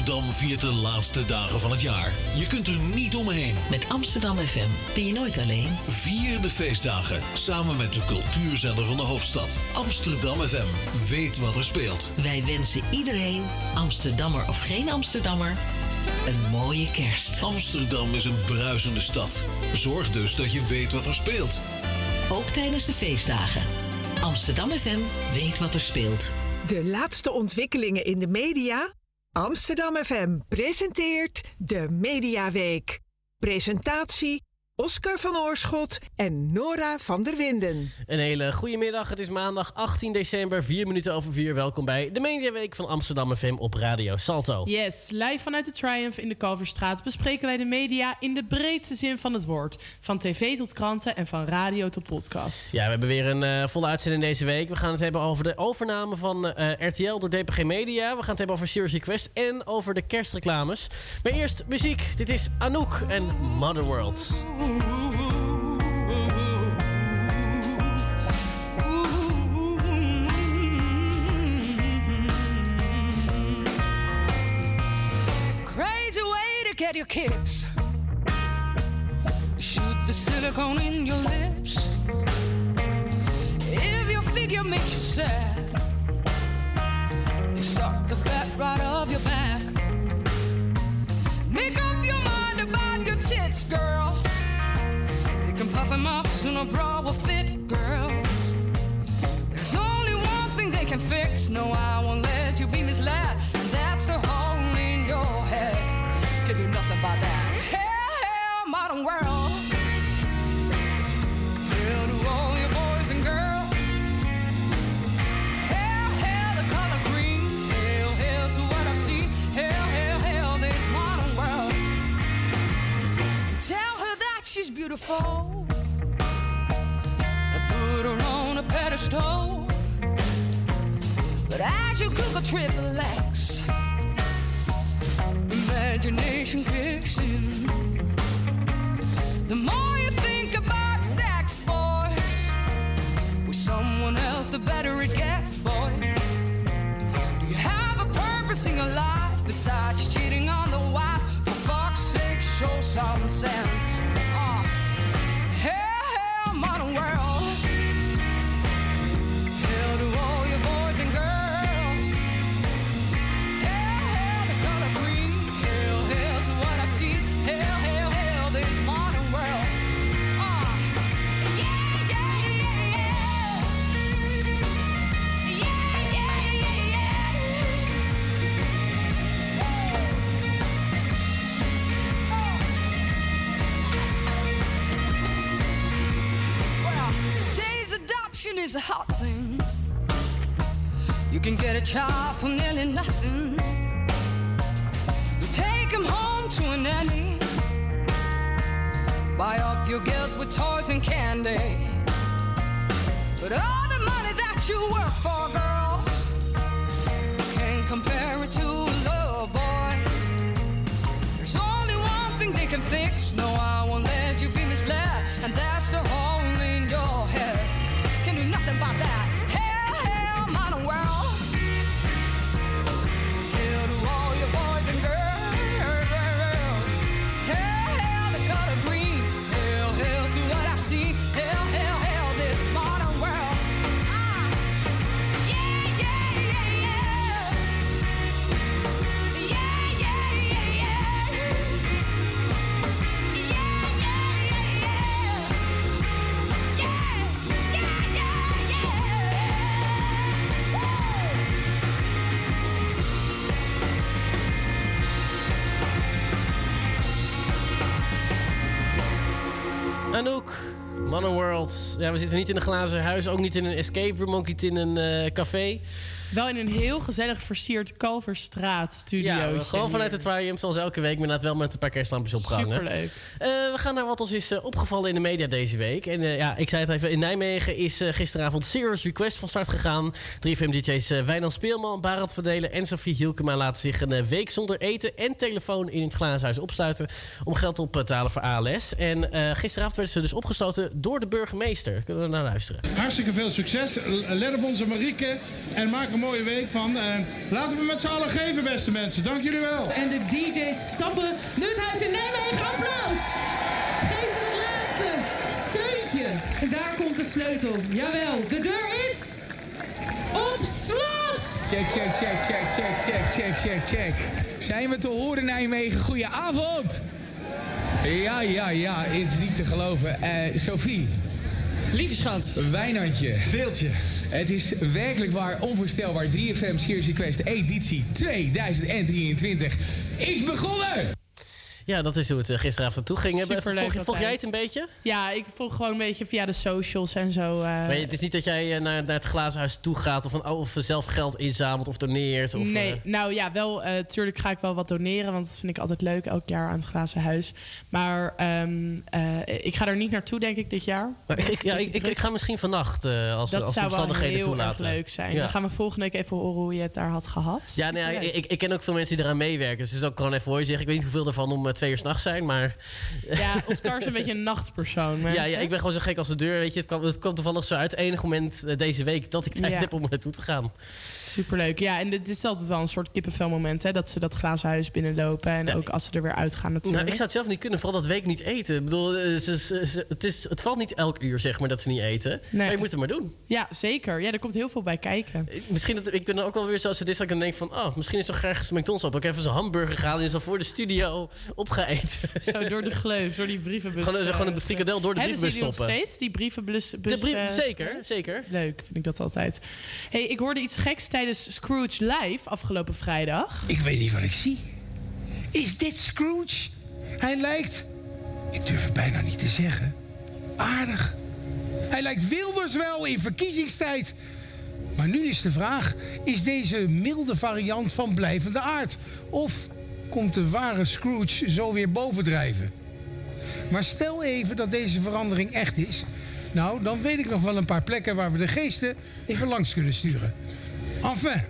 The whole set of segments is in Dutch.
Amsterdam viert de laatste dagen van het jaar. Je kunt er niet omheen. Met Amsterdam FM ben je nooit alleen. Vier de feestdagen samen met de cultuurzender van de hoofdstad. Amsterdam FM weet wat er speelt. Wij wensen iedereen, Amsterdammer of geen Amsterdammer, een mooie kerst. Amsterdam is een bruisende stad. Zorg dus dat je weet wat er speelt. Ook tijdens de feestdagen. Amsterdam FM weet wat er speelt. De laatste ontwikkelingen in de media? Amsterdam FM presenteert de Mediaweek. Presentatie Oscar van Oorschot en Nora van der Winden. Een hele goede middag. Het is maandag 18 december, 4:04. Welkom bij de Mediaweek van Amsterdam FM op Radio Salto. Yes, live vanuit de Triumph in de Kalverstraat bespreken wij de media in de breedste zin van het woord. Van tv tot kranten en van radio tot podcast. Ja, we hebben weer een volle uitzending deze week. We gaan het hebben over de overname van RTL door DPG Media. We gaan het hebben over Serious Request en over de kerstreclames. Maar eerst muziek. Dit is Anouk en Mother World. Crazy way to get your kicks. Shoot the silicone in your lips. If your figure makes you sad, they suck the fat right off your back. Make up your mind about your tits, girls. They can puff them up so no bra will fit, girls. There's only one thing they can fix. No, I won't let you be misled. And that's the hole in your head. Can do nothing about that. Hell, hell, modern world. Hell to all your boys and girls. Hell, hell, the color green. Hell, hell to what I've seen. Hell, hell, hell, this modern world. Tell her that she's beautiful. And put her on a pedestal. But as you Google triple X, imagination kicks in. The more you think about sex, boys, with someone else, the better it gets, boys. Do you have a purpose in your life besides cheating on the wife? For fuck's sake, show some sense. Hell, hell, modern world. Hell to all your boys and girls. Hell, hell, the color green. Hell, hell to what I've seen. Hell, hell, hell, this modern world. Yeah, yeah, yeah, yeah. Yeah, yeah, yeah, yeah. Well, these days adoption is a hot thing. You can get a child for nearly nothing. You take him home to a nanny. Buy off your guilt with toys and candy. But all the money that you work for, girls, you can't compare it to love, boys. There's only one thing they can fix. No, I won't let you be misled. And that's the hole in your head. Can do nothing about that. Hell, hell, modern world. Hell to all your boys and girls. Hell, hell, the color green. Hell, hell to what I've seen. Hell, hell, hell, this modern world. Yeah, yeah, yeah, yeah. Yeah, yeah, yeah, yeah. Yeah, yeah, yeah, yeah. Yeah, yeah, yeah, yeah. Anouk, Modern World. Ja, we zitten niet in een glazen huis, ook niet in een escape room, ook niet in een café. Wel in een heel gezellig versierd Kalverstraat studiootje. Ja, gewoon vanuit het Triumph, zoals elke week, maar inderdaad wel met een paar kerstlampjes opgehangen. Superleuk. We gaan naar wat ons is opgevallen in de media deze week. En ja, ik zei het even, in Nijmegen is gisteravond Serious Request van start gegaan. 3FM-DJ's Wijnand Speelman, Barend Verdelen en Sophie Hielkema laten zich een week zonder eten en telefoon in het glazen huis opsluiten om geld op te halen voor ALS. En gisteravond werden ze dus opgestoten door de burgemeester. Kunnen we naar luisteren. Hartstikke veel succes. Let op onze Marieke en maak er mooie week van. Laten we met z'n allen geven, beste mensen. Dank jullie wel. En de DJ's stappen nu het huis in Nijmegen. Applaus! Geef ze het laatste steuntje. En daar komt de sleutel. Jawel, de deur is op slot! Check. Zijn we te horen, Nijmegen? Goedenavond! Ja, het is niet te geloven. Sophie. Lieve schat. Wijnandje. Deeltje. Het is werkelijk waar onvoorstelbaar. 3FM Serious Request editie 2023 is begonnen! Ja, dat is hoe het gisteravond toe ging. Superleuk. Volg jij het een beetje? Ja, ik volg gewoon een beetje via de socials en zo. Maar het is niet dat jij naar het glazen huis toe gaat of zelf geld inzamelt of doneert? Of, nee, nou ja, wel. Tuurlijk ga ik wel wat doneren, want dat vind ik altijd leuk elk jaar aan het glazen huis. Maar ik ga er niet naartoe, denk ik, dit jaar. Ik ga misschien vannacht, als de omstandigheden toelaten. Dat zou wel heel erg leuk zijn. Ja. Dan gaan we volgende week even horen hoe je het daar had gehad. Ja, ik ken ook veel mensen die eraan meewerken. Dus het is ook gewoon even hoor je zeggen. Ik weet niet hoeveel ervan om 2 uur 's nachts zijn, maar... Ja, Oscar is een beetje een nachtpersoon. Ja, ik ben gewoon zo gek als de deur. Weet je, het kwam toevallig zo uit. Het enige moment deze week dat ik tijd heb om er naartoe te gaan. Superleuk. Ja, en het is altijd wel een soort kippenvelmoment, hè, dat ze dat glazen huis binnenlopen. En ook als ze er weer uitgaan natuurlijk. Nou, ik zou het zelf niet kunnen, vooral dat week niet eten. Ik bedoel, het valt niet elk uur, zeg maar, dat ze niet eten. Nee. Maar je moet het maar doen. Ja, zeker. Ja, er komt heel veel bij kijken. Ik ben dan ook wel weer zoals het is dat ik dan denk van... misschien is toch graag McDonald's op. Ik heb even zo'n hamburger gehaald en is al voor de studio opgeeten. Zo door de gleuf, door die brievenbus. Gewoon een frikadel door de brievenbus stoppen. Hebben ze nog steeds, die brievenbus? Zeker. Leuk, vind ik dat altijd. Hey, ik hoorde iets geks tijdens Scrooge Live afgelopen vrijdag. Ik weet niet wat ik zie. Is dit Scrooge? Hij lijkt, ik durf het bijna niet te zeggen, aardig. Hij lijkt Wilders wel in verkiezingstijd. Maar nu is de vraag, is deze milde variant van blijvende aard? Of komt de ware Scrooge zo weer bovendrijven? Maar stel even dat deze verandering echt is. Nou, dan weet ik nog wel een paar plekken waar we de geesten even langs kunnen sturen. Enfin.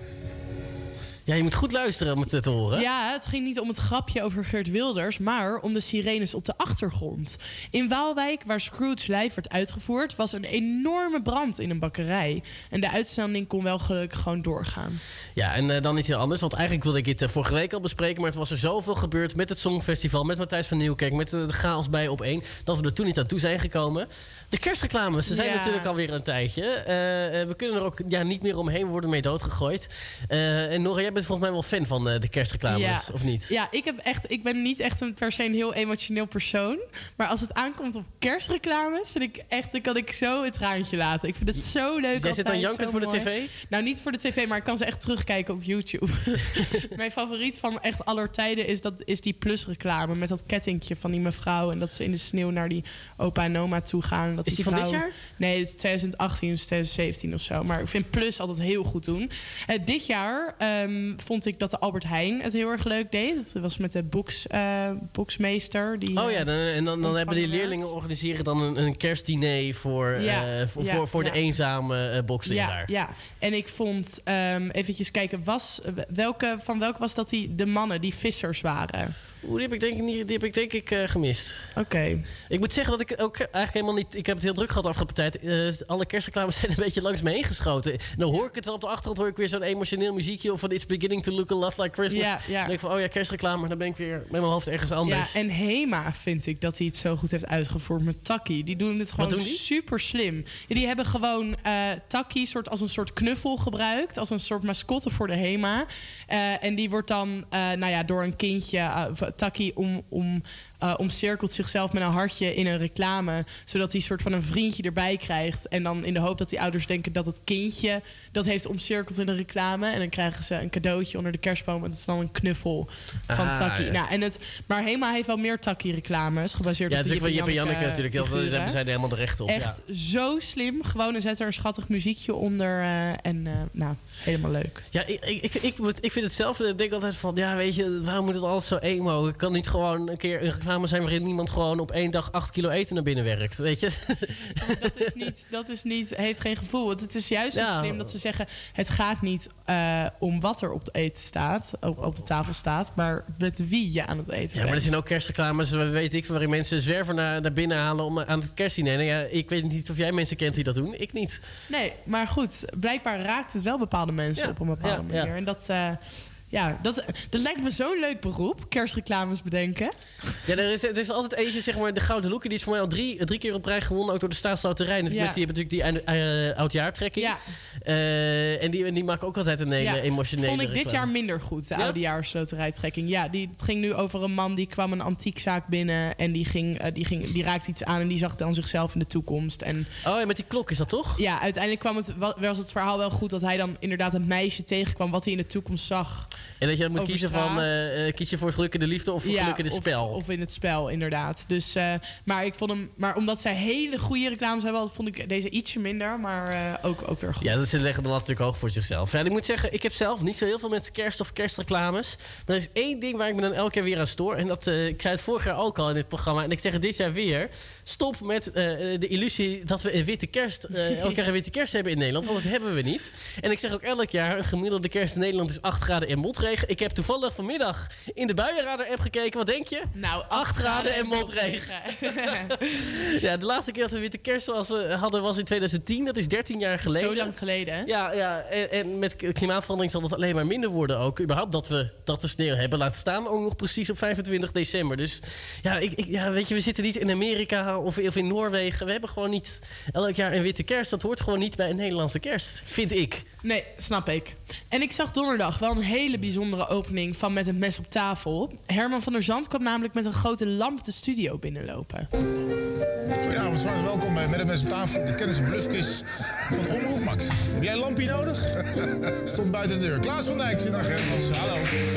Ja, je moet goed luisteren om het te horen. Ja, het ging niet om het grapje over Geert Wilders, maar om de sirenes op de achtergrond. In Waalwijk, waar Scrooge Live werd uitgevoerd, was een enorme brand in een bakkerij. En de uitzending kon wel gelukkig gewoon doorgaan. Ja, en dan iets heel anders. Want eigenlijk wilde ik dit vorige week al bespreken, maar het was er zoveel gebeurd met het Songfestival, met Matthijs van Nieuwkerk, met de chaos bij Op1, dat we er toen niet aan toe zijn gekomen. De kerstreclames, ze zijn natuurlijk alweer een tijdje. We kunnen er ook niet meer omheen, we worden mee doodgegooid. En Nora, jij bent volgens mij wel fan van de kerstreclames, of niet? Ja, ik ben niet echt per se een heel emotioneel persoon. Maar als het aankomt op kerstreclames, vind ik echt, dan kan ik zo het traantje laten. Ik vind het zo leuk. Jij zit dan jankend voor de tv? Nou, niet voor de tv, maar ik kan ze echt terugkijken op YouTube. Mijn favoriet van echt aller tijden is die Plus-reclame met dat kettingje van die mevrouw en dat ze in de sneeuw naar die opa en oma toe gaan. Dat is die van dit jaar? Nee, het is 2018 of 2017 of zo. Maar ik vind Plus altijd heel goed doen. Dit jaar vond ik dat de Albert Heijn het heel erg leuk deed. Het was met de boeksmeester. Die, dan hebben die leerlingen organiseren dan een kerstdiner voor de eenzame boksleraar. Ja, en ik vond, eventjes kijken, welke was dat de mannen die vissers waren? Die heb ik denk ik gemist. Oké. Ik moet zeggen dat ik ook eigenlijk helemaal niet... Ik heb het heel druk gehad afgelopen tijd. Alle kerstreclames zijn een beetje langs me heen geschoten. Nou hoor ik het wel op de achtergrond, hoor ik weer zo'n emotioneel muziekje of van It's Beginning to Look a Lot Like Christmas. Ja. Dan denk ik van, kerstreclame, maar dan ben ik weer met mijn hoofd ergens anders. Ja, en Hema vind ik dat hij het zo goed heeft uitgevoerd met Taki. Die doen het gewoon super slim. Ja, die hebben gewoon Taki als een soort knuffel gebruikt, als een soort mascotte voor de Hema. En die wordt dan door een kindje, Taki omcirkelt zichzelf met een hartje in een reclame, zodat hij soort van een vriendje erbij krijgt. En dan in de hoop dat die ouders denken dat het kindje dat heeft omcirkeld in de reclame. En dan krijgen ze een cadeautje onder de kerstboom. En dat is dan een knuffel van Taki. Ja. Nou, maar Hema heeft wel meer Taki-reclames gebaseerd op die van Janneke natuurlijk. Daar hebben zij helemaal de recht op. Echt zo slim. Gewoon en zet er een schattig muziekje onder. Helemaal leuk. Ja, ik vind het zelf. Ik denk altijd van, weet je, waarom moet het altijd zo emo? Ik kan niet gewoon een keer een reclame zijn waarin iemand gewoon op 1 dag 8 kilo eten naar binnen werkt. Weet je? Heeft geen gevoel. Want het is juist zo slim dat ze zeggen, het gaat niet om wat er op het eten staat, op de tafel staat, maar met wie je aan het eten bent. Maar er zijn ook kerstreclames, weet ik, waarin mensen zwerven naar binnen halen om aan het kerstdiner. Ja, ik weet niet of jij mensen kent die dat doen. Ik niet. Nee, maar goed, blijkbaar raakt het wel bepaalde mensen op een bepaalde manier. En dat lijkt me zo'n leuk beroep, kerstreclames bedenken. Ja, er is altijd eentje, zeg maar, de Gouden Loekie. Die is voor mij al drie keer op rij gewonnen, ook door de Staatsloterij. Dus die hebben natuurlijk die oudjaartrekking. Ja. En die maken ook altijd een hele emotionele vond ik reclame. dit jaar minder goed, de oudejaarsloterijtrekking. Ja, het ging nu over een man die kwam een antiekzaak binnen en die raakte iets aan en die zag dan zichzelf in de toekomst. En, met die klok is dat toch? Ja, uiteindelijk was het verhaal wel goed dat hij dan inderdaad een meisje tegenkwam wat hij in de toekomst zag. En dat je dan moet kiezen van, kies je voor geluk in de liefde of voor geluk in het spel? Of in het spel, inderdaad. Dus, maar ik vond hem, maar omdat zij hele goede reclames hebben, vond ik deze ietsje minder, maar ook weer goed. Ja, ze leggen de lat natuurlijk hoog voor zichzelf. Ja, ik moet zeggen, ik heb zelf niet zo heel veel met kerst of kerstreclames. Maar er is één ding waar ik me dan elke keer weer aan stoor. En dat, ik zei het vorig jaar ook al in dit programma. En ik zeg het dit jaar weer. Stop met de illusie dat we een witte kerst, elk jaar een witte kerst hebben in Nederland. Want dat hebben we niet. En ik zeg ook elk jaar, een gemiddelde kerst in Nederland is 8 graden en motregen. Ik heb toevallig vanmiddag in de buienradar-app gekeken. Wat denk je? Nou, 8 graden en motregen. Ja, de laatste keer dat we witte kerst hadden was in 2010. Dat is 13 jaar geleden. Zo lang geleden, hè? Ja, en met klimaatverandering zal het alleen maar minder worden ook. Überhaupt dat we sneeuw hebben laten staan. Ook nog precies op 25 december. Dus weet je, we zitten niet in Amerika of in Noorwegen. We hebben gewoon niet elk jaar een witte kerst. Dat hoort gewoon niet bij een Nederlandse kerst, vind ik. Nee, snap ik. En ik zag donderdag wel een hele bijzondere opening van Met het Mes op Tafel. Herman van der Zand kwam namelijk met een grote lamp de studio binnenlopen. Goedenavond, zwaar welkom bij Met het Mes op Tafel. De kennis- en bluffquiz van Omroep Max. Heb jij een lampje nodig? Stond buiten de deur. Klaas van Dijk zit achter ons. Hallo.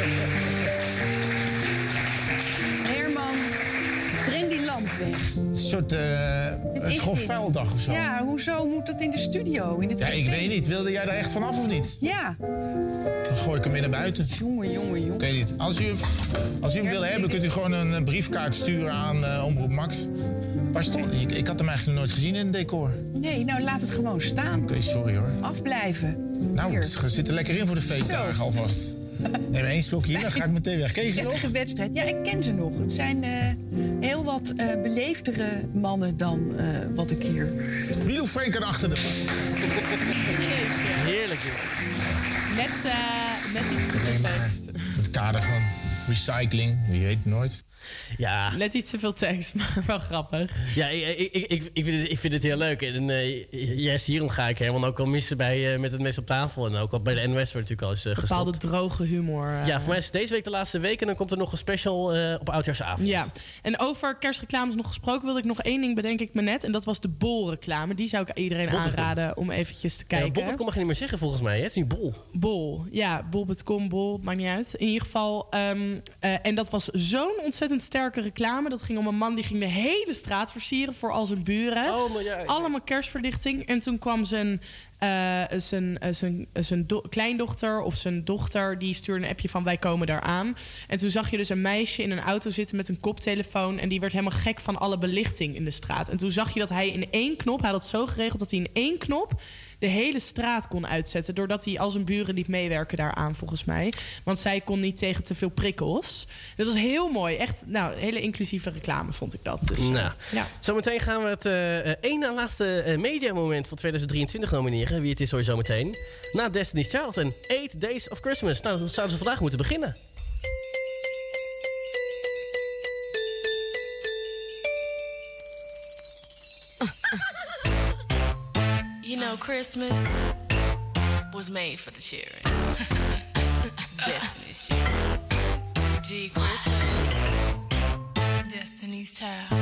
Herman, breng die lamp weg. Een soort grof vuildag of zo. Ja, hoezo moet dat in de studio? In het ik weet niet. Wilde jij daar echt vanaf of niet? Ja. Dan gooi ik hem weer naar buiten. Jongen. Oké, niet. Als u hem wil hebben, kunt u gewoon een briefkaart sturen aan Omroep Max. Waar stond ik? Ik had hem eigenlijk nog nooit gezien in het decor. Nee, nou laat het gewoon staan. Oké, sorry hoor. Afblijven. Nou, we zitten lekker in voor de feestdagen alvast. Neem 1 slokje hier, dan ga ik meteen weg. Ken je ze nog? Prettige wedstrijd. Ja, ik ken ze nog. Het zijn heel wat beleefdere mannen dan wat ik hier... Wie doet Frank aan achter de mat? Heerlijk, Net iets te veel tekst. Het kader van recycling, wie weet het nooit. Ja. Net iets te veel tekst, maar wel grappig. Ja, ik vind het heel leuk. En juist hierom ga ik helemaal ook al missen bij Met het Mes op Tafel. En ook al bij de NOS wordt natuurlijk al eens gestopt. Bepaalde droge humor. Ja, voor mij is deze week de laatste week. En dan komt er nog een special op Oudjaarsavond. Ja, en over kerstreclames nog gesproken wilde ik nog één ding, bedenk ik me net. En dat was de bolreclame. Die zou ik iedereen aanraden om eventjes te kijken. Ja, bol.com mag je niet meer zeggen volgens mij. Hè? Het is niet bol. Bol, ja. Bol.com, bol, maakt niet uit. In ieder geval. En dat was zo'n ontzettend sterke reclame. Dat ging om een man die ging de hele straat versieren voor al zijn buren. Allemaal kerstverlichting. En toen kwam zijn kleindochter of zijn dochter, die stuurde een appje van wij komen daar aan. En toen zag je dus een meisje in een auto zitten met een koptelefoon en die werd helemaal gek van alle belichting in de straat. En toen zag je dat hij in 1 knop, hij had het zo geregeld dat hij in 1 knop de hele straat kon uitzetten, doordat hij al zijn buren liet meewerken daaraan, volgens mij. Want zij kon niet tegen te veel prikkels. Dat was heel mooi. Echt, nou, hele inclusieve reclame vond ik dat. Dus, Zometeen gaan we het één na laatste mediamoment van 2023 nomineren. Wie het is hoor je zometeen. Na Destiny's Child en 8 Days of Christmas. Nou, dan zouden ze vandaag moeten beginnen. You know, Christmas was made for the children. Destiny's Child. G Christmas. Destiny's Child.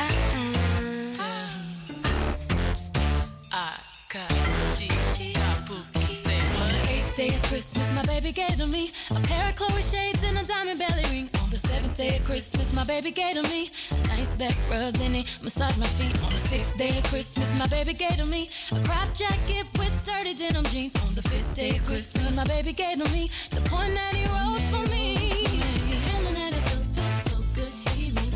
Day of Christmas, my baby gave to me a pair of Chloe shades and a diamond belly ring. On the 7th day of Christmas, my baby gave to me a nice back rub, then he massaged my feet. On the 6th day of Christmas, my baby gave to me a crop jacket with dirty denim jeans. On the 5th day of Christmas, my baby gave to me the poem that he wrote for me. Feeling that it felt so good, he means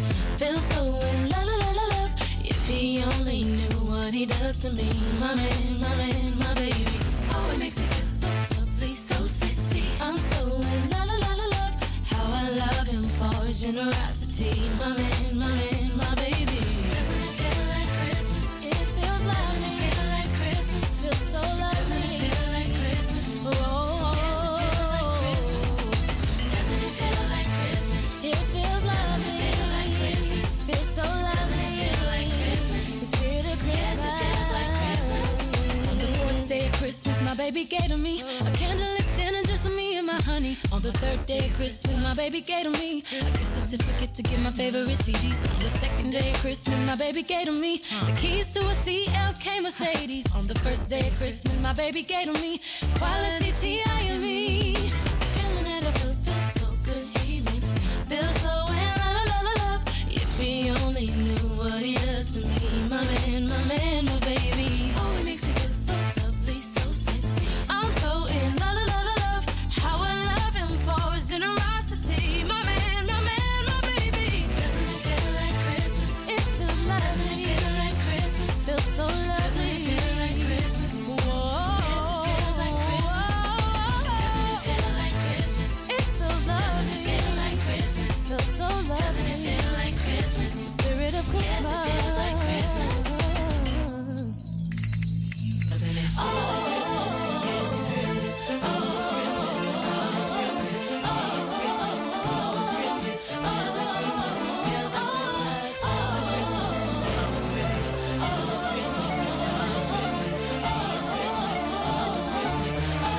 feel so in love. If he only knew what he does to me, my man, my baby. Oh, it makes me feel so lovely, so sexy. I'm so in love. How I love him for his generosity, my man, my baby. Doesn't it feel like Christmas? It feels lovely. Doesn't it feel like Christmas? Feels so lovely. Doesn't it feel like Christmas? Oh, yes, it feels like Christmas. Doesn't it feel like Christmas? It feels lovely. Doesn't it feel like Christmas? Feels so lovely. Doesn't it feel like Christmas? The spirit of Christmas. Yes, it feels like Christmas. On the fourth day of Christmas, my baby gave to me a candlelit dinner just for me and my honey. On the third day of Christmas, my baby gave to me a gift certificate to get my favorite CDs. On the second day of Christmas, my baby gave to me the keys to a CLK Mercedes. On the first day of Christmas, my baby gave to me quality T.I.M.E. Feeling that I feel so good, he makes me feel so in love. If he only knew what he does to me, my man, my baby. Oh, it makes me feel so lovely, so sexy. I'm so in love. How I love him for his generosity, my man, my baby. Doesn't it feel like Christmas? It feels lovely. Doesn't it feel like Christmas? Feels so lovely. Doesn't it feel like Christmas? Whoa. Yes, it feels like Christmas. Doesn't it feel like Christmas? It feels lovely. Doesn't it feel like Christmas? Feels so lovely. Doesn't it feel like Christmas? The spirit of Christmas. Yes, it feels like Christmas. Doesn't it feel like Christmas? Yes, it's Christmas. Oh, it's Christmas. Oh, it's Christmas. Oh, it's Christmas. Oh, it's Christmas. Oh, it's Christmas. Feels like Christmas. Oh, Christmas. Yes, it's Christmas. Oh, it's Christmas. Oh, it's Christmas. Oh, it's Christmas. Oh, it's Christmas.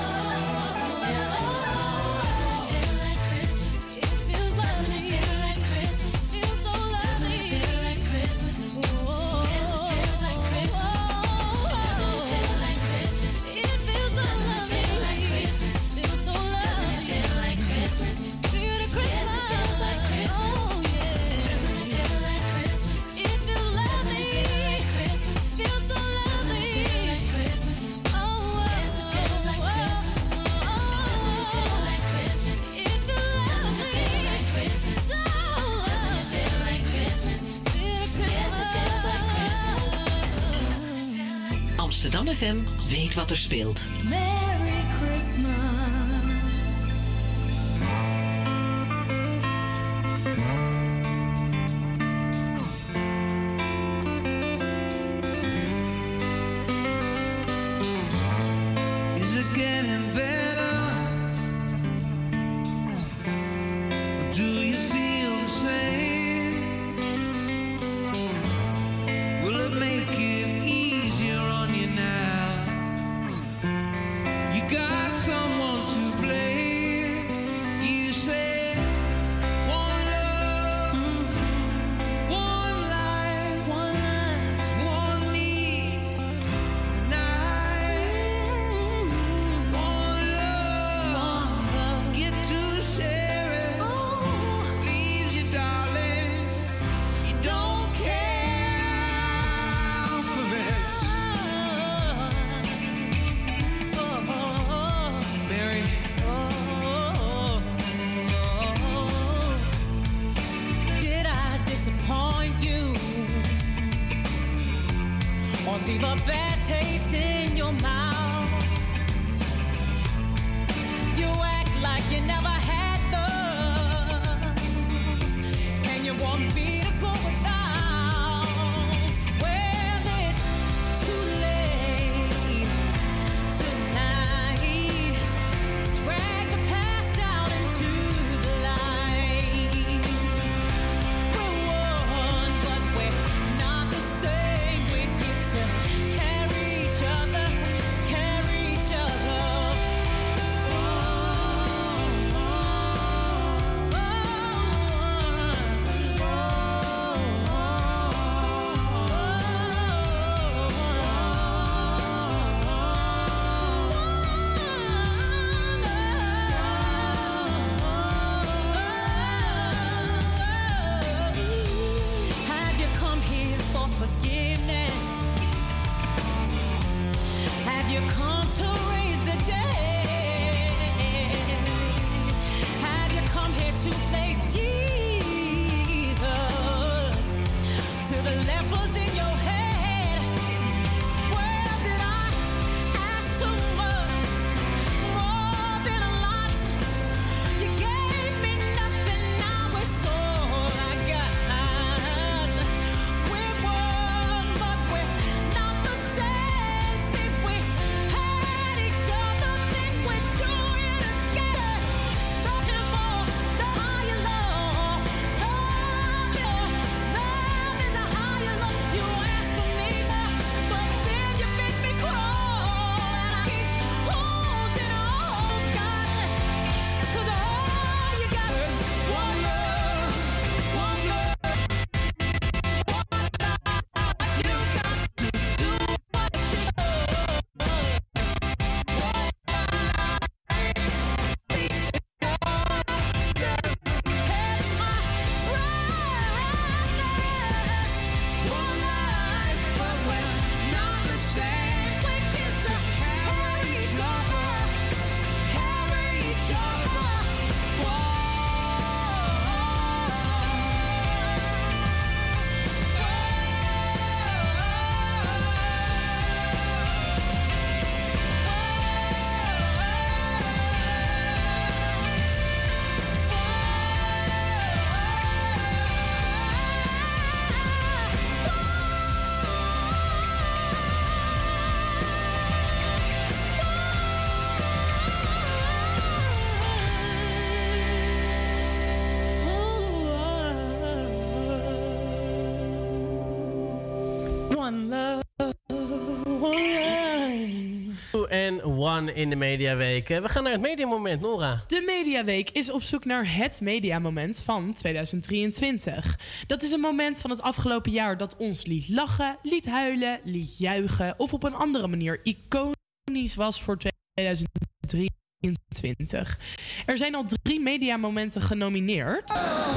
Feels like Christmas. It feels lovely. Doesn't it feel like Christmas? Feels so lovely. Doesn't it feel like Christmas? Whoa. Yes, it feels like Christmas. Doesn't it feel like Christmas? It feels so lovely. Doesn't it feel like Christmas? Feels so lovely. Doesn't it feel like Christmas? Spirit of Christmas. Yes, it feels like Christmas. Oh yeah. Doesn't it feel like Christmas? It feels lovely. Doesn't it feel like Christmas? Feels so lovely. Doesn't it feel like Christmas? Oh yes, it feels like Christmas. Doesn't it feel like Christmas? It feels lovely. Doesn't it feel like Christmas? So doesn't it feel like Christmas? Spirit of Christmas. Yes, it feels like Christmas. Amsterdam FM weet wat er speelt. Merry Christmas. Is it getting better? Or do you feel the same? Will it make it easier on you now? You got someone to blame. You say one love, one life, one need, and one love, get to share it. Leaves you, darling, you don't care for it. Mary, Did I disappoint you or leave a bad taste in your mouth? You act like you never had love, and you want me to go without. Well, it's too late tonight to drag the past out into the light. We're one, but we're not the same. We get to carry each other, carry each other. Have you come here for forgiveness? Have you come to raise the dead? Have you come here to play Jesus? and One in de Mediaweek. We gaan naar het mediamoment, Nora. De Mediaweek is op zoek naar het mediamoment van 2023. Dat is een moment van het afgelopen jaar dat ons liet lachen, liet huilen, liet juichen of op een andere manier iconisch was voor 2023. Er zijn al 3 mediamomenten genomineerd.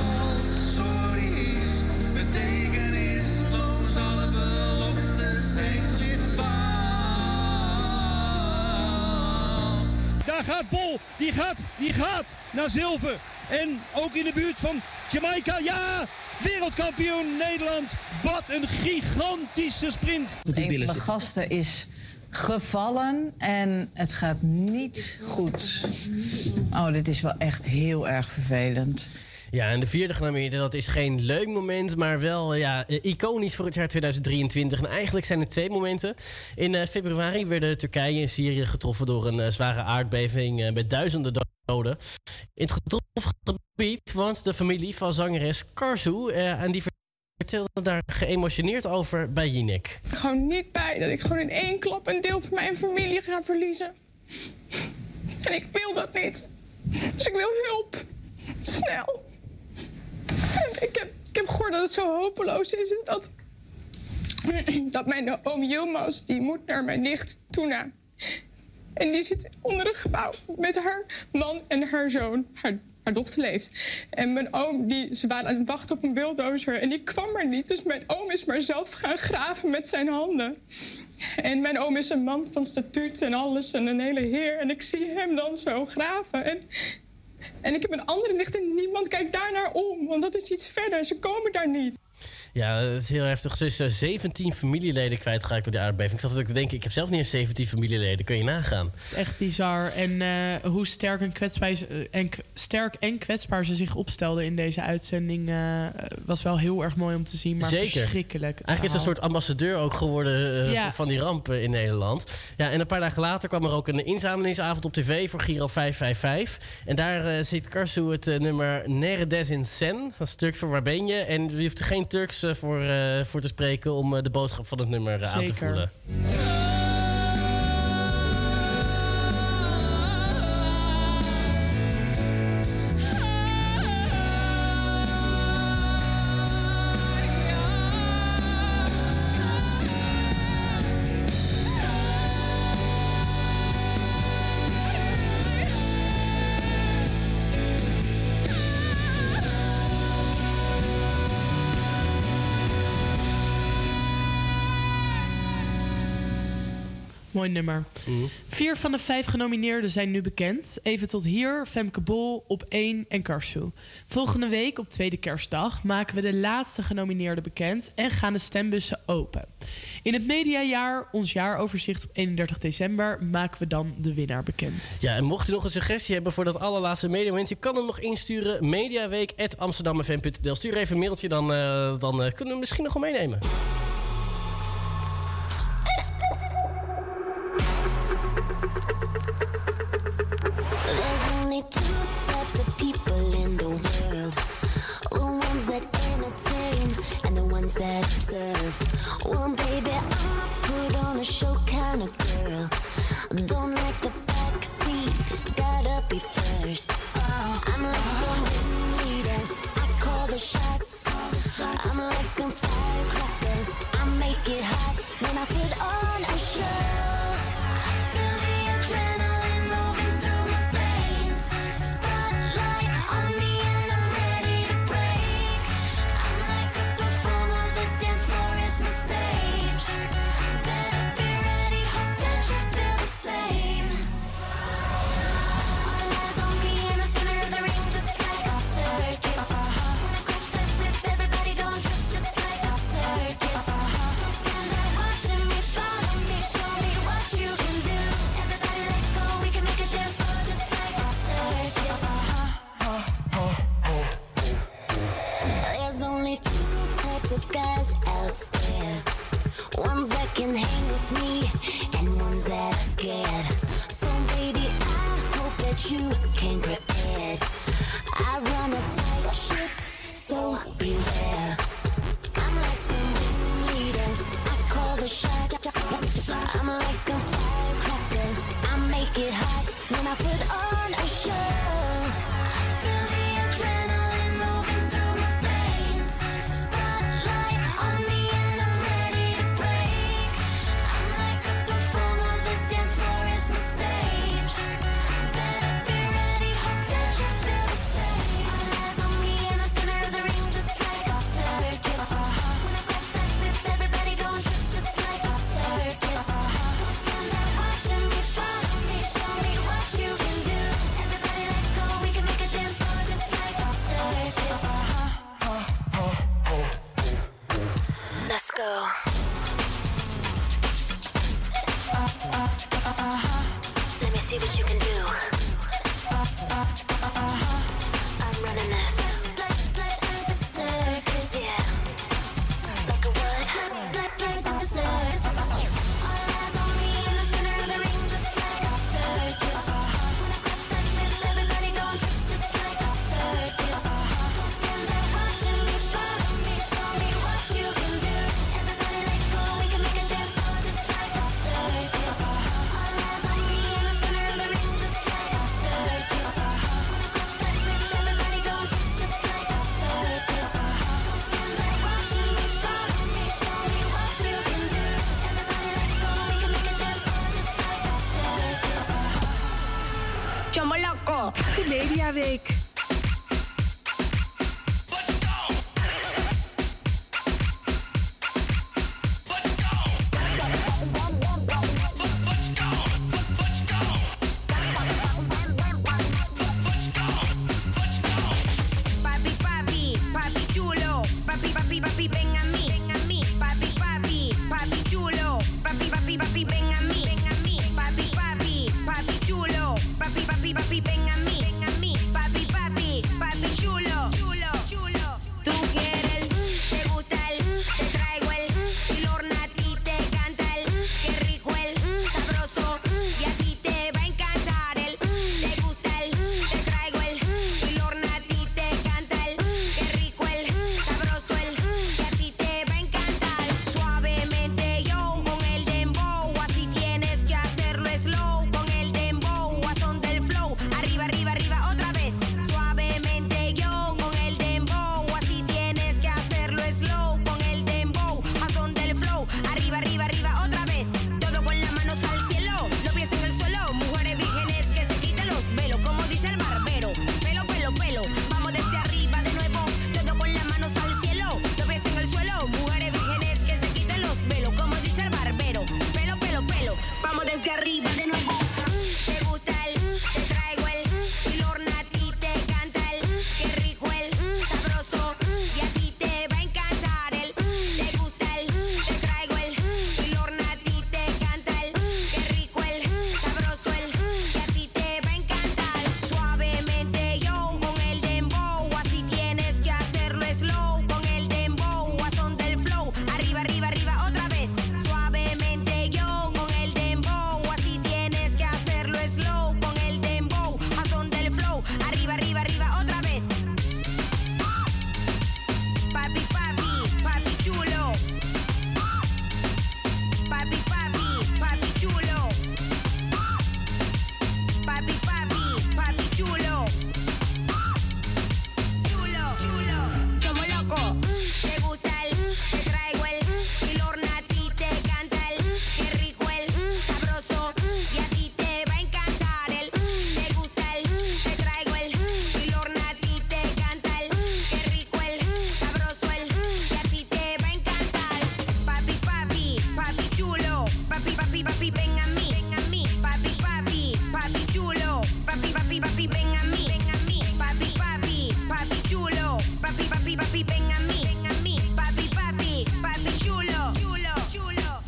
Daar gaat Bol, die gaat naar zilver. En ook in de buurt van Jamaica, ja, wereldkampioen Nederland. Wat een gigantische sprint. Een van de gasten is gevallen en het gaat niet goed. Oh, dit is wel echt heel erg vervelend. Ja, en de 4e genomineerde, dat is geen leuk moment, maar wel iconisch voor het jaar 2023. En eigenlijk zijn er 2 momenten. In februari werden Turkije en Syrië getroffen door een zware aardbeving met duizenden doden. In het getroffen gebied woont de familie van zangeres Karsu en die vertelde daar geëmotioneerd over bij Jinek. Ik gewoon niet bij dat ik gewoon in 1 klap een deel van mijn familie ga verliezen. En ik wil dat niet. Dus ik wil hulp. Snel. En ik heb gehoord dat het zo hopeloos is dat mijn oom Yilmaz, die moet naar mijn nicht Tuna. En die zit onder een gebouw met haar man en haar zoon. Haar dochter leeft. En mijn oom, ze waren aan het wachten op een bulldozer en die kwam er niet. Dus mijn oom is maar zelf gaan graven met zijn handen. En mijn oom is een man van statuut en alles en een hele heer. En ik zie hem dan zo graven. En ik heb een andere nicht en niemand kijkt daar naar om. Want dat is iets verder. Ze komen daar niet. Ja, dat is heel heftig. Ze is 17 familieleden kwijtgeraakt door de aardbeving. Ik zat te denken, ik heb zelf niet eens 17 familieleden. Kun je nagaan. Het is echt bizar. En hoe sterk en kwetsbaar ze zich opstelden in deze uitzending was wel heel erg mooi om te zien. Maar zeker. Verschrikkelijk. Eigenlijk is ze een soort ambassadeur ook geworden van die ramp in Nederland. Ja, en een paar dagen later kwam er ook een inzamelingsavond op tv voor Giro 555. En daar ziet Karsu het nummer Neredesin Sen. Dat is Turks voor Waar ben je? En je hoeft er geen Turks voor te spreken om de boodschap van het nummer aan te voelen. Mooi nummer. 4 van de 5 genomineerden zijn nu bekend. Even tot hier, Femke Bol op 1 en Karsu. Volgende week, op tweede kerstdag, maken we de laatste genomineerden bekend en gaan de stembussen open. In het mediajaar, ons jaaroverzicht op 31 december, maken we dan de winnaar bekend. Ja, en mocht u nog een suggestie hebben voor dat allerlaatste mediamoment, je kan hem nog insturen. mediaweek@amsterdamfm.nl. Stuur even een mailtje, dan kunnen we hem misschien nog wel meenemen. Of people in the world, the ones that entertain and the ones that observe. Well, baby, I'm a put on a show kind of girl. Don't like the backseat, gotta be first. I'm like the ringleader, I call the shots. I'm like a firecracker, I make it hot when I put on a show. I feel the adrenaline moving through my veins. Spotlight on me and I'm ready to break. I'm like a performer, the dance floor is my stage. Better be ready, hope that you feel the same. All eyes on me in the center of the ring, just like a circus. When I grip that whip, everybody don't trip, just like a circus. Don't stand there watching me, follow me, show me what you can do. Everybody let go, we can make a dance floor just like a circus. There's only 2 types of guys out there. Ones that can hang with me and ones that are scared. So baby, I hope that you came prepared. I run a tight ship, so beware. I'm like the ringleader, I call the shots. I'm like a firecracker, I I put on a show. Feel the adrenaline moving through my veins. Spotlight on me and I'm ready to break. I'm like a performer, the dance floor is my stage. Better be ready, hope that you feel the same. All eyes on me in the center of the ring, just like a circus. When I pop that whip, everybody gon' trip just like a circus. Don't stand there watching me, follow me, show me what you can do. Everybody let go, we can make a dance floor just like a circus. Let's go. Let me see what you can do. I'm running this. Like a circus, yeah. Like a what? Like a circus. All eyes on me in the center of the ring, just like a circus. When I pop that middle, everybody gon' trip just like a circus. Don't stand there watching me, follow me, show me what you can do. Everybody let go, we can make a dance floor just like a circus. All eyes on me in the center of the ring, just like a circus. When I pop that middle, everybody gon' trip just like a circus. Don't stand there watching me, follow me, show me what you can do. Everybody let go, we can make a dance floor just like a circus. Chomo Loco. De Mediaweek. Papi, papi, papi chulo, papi, papi, papi, ven a mí, papi, papi, papi chulo, papi, papi, papi, ven a mí, papi, papi, papi chulo, papi, papi, papi, ven a mí, papi, papi, papi chulo, chulo, chulo. Tú quieres te gusta te traigo y Lorna a ti te canta qué rico sabroso, y a ti te va a encantar te gusta te traigo y Lorna a ti te canta qué rico sabroso y a ti te va a encantar. Suavemente yo con el dembow, así tienes que hacerlo slow con el dembow, a son del flow, arriba, arriba, arriba otra vez. Suavemente yo con el dembow, así tienes que hacerlo slow con el dembow, a son del flow, arriba, arriba, arriba otra vez. Todo con las manos al cielo, los pies en el suelo, mujeres vírgenes que se quiten los velos, como dice el barbero. Pelo, pelo, pelo, vamos desde arriba de nuevo. Todo con las manos al cielo, los pies en el suelo, mujeres vírgenes que se quiten los velos, como dice el barbero. Pelo, pelo, pelo, vamos desde arriba de nuevo. Te gusta te traigo y Lorna a ti te canta qué rico sabroso, y a ti te va a encantar te gusta te traigo y Lorna a ti te canta qué rico sabroso, y a ti te va a encantar. Suavemente yo con el dembow, así tienes que hacerlo slow con el dembow, a son del flow, arriba, arriba, arriba otra vez. Suavemente yo con el dembow, así tienes que hacerlo slow con el dembow, a son del flow, arriba, arriba, arriba otra vez. Papi, papi, papi chulo, papi, papi, papi chulo, papi, papi, papi chulo, chulo, chulo. Chomo Loco, te gusta te traigo y Lorna a ti te canta qué rico sabroso, y a ti te va a encantar te gusta te traigo y Lorna a ti te canta qué rico sabroso, y a ti te va a encantar. Papi, papi, papi chulo, papi, papi, papi, ven a mí, papi, papi, papi chulo, papi, papi, papi, ven a mí, papi, papi, papi chulo, papi, papi, papi, ven a mí, papi, papi, papi chulo, chulo, chulo.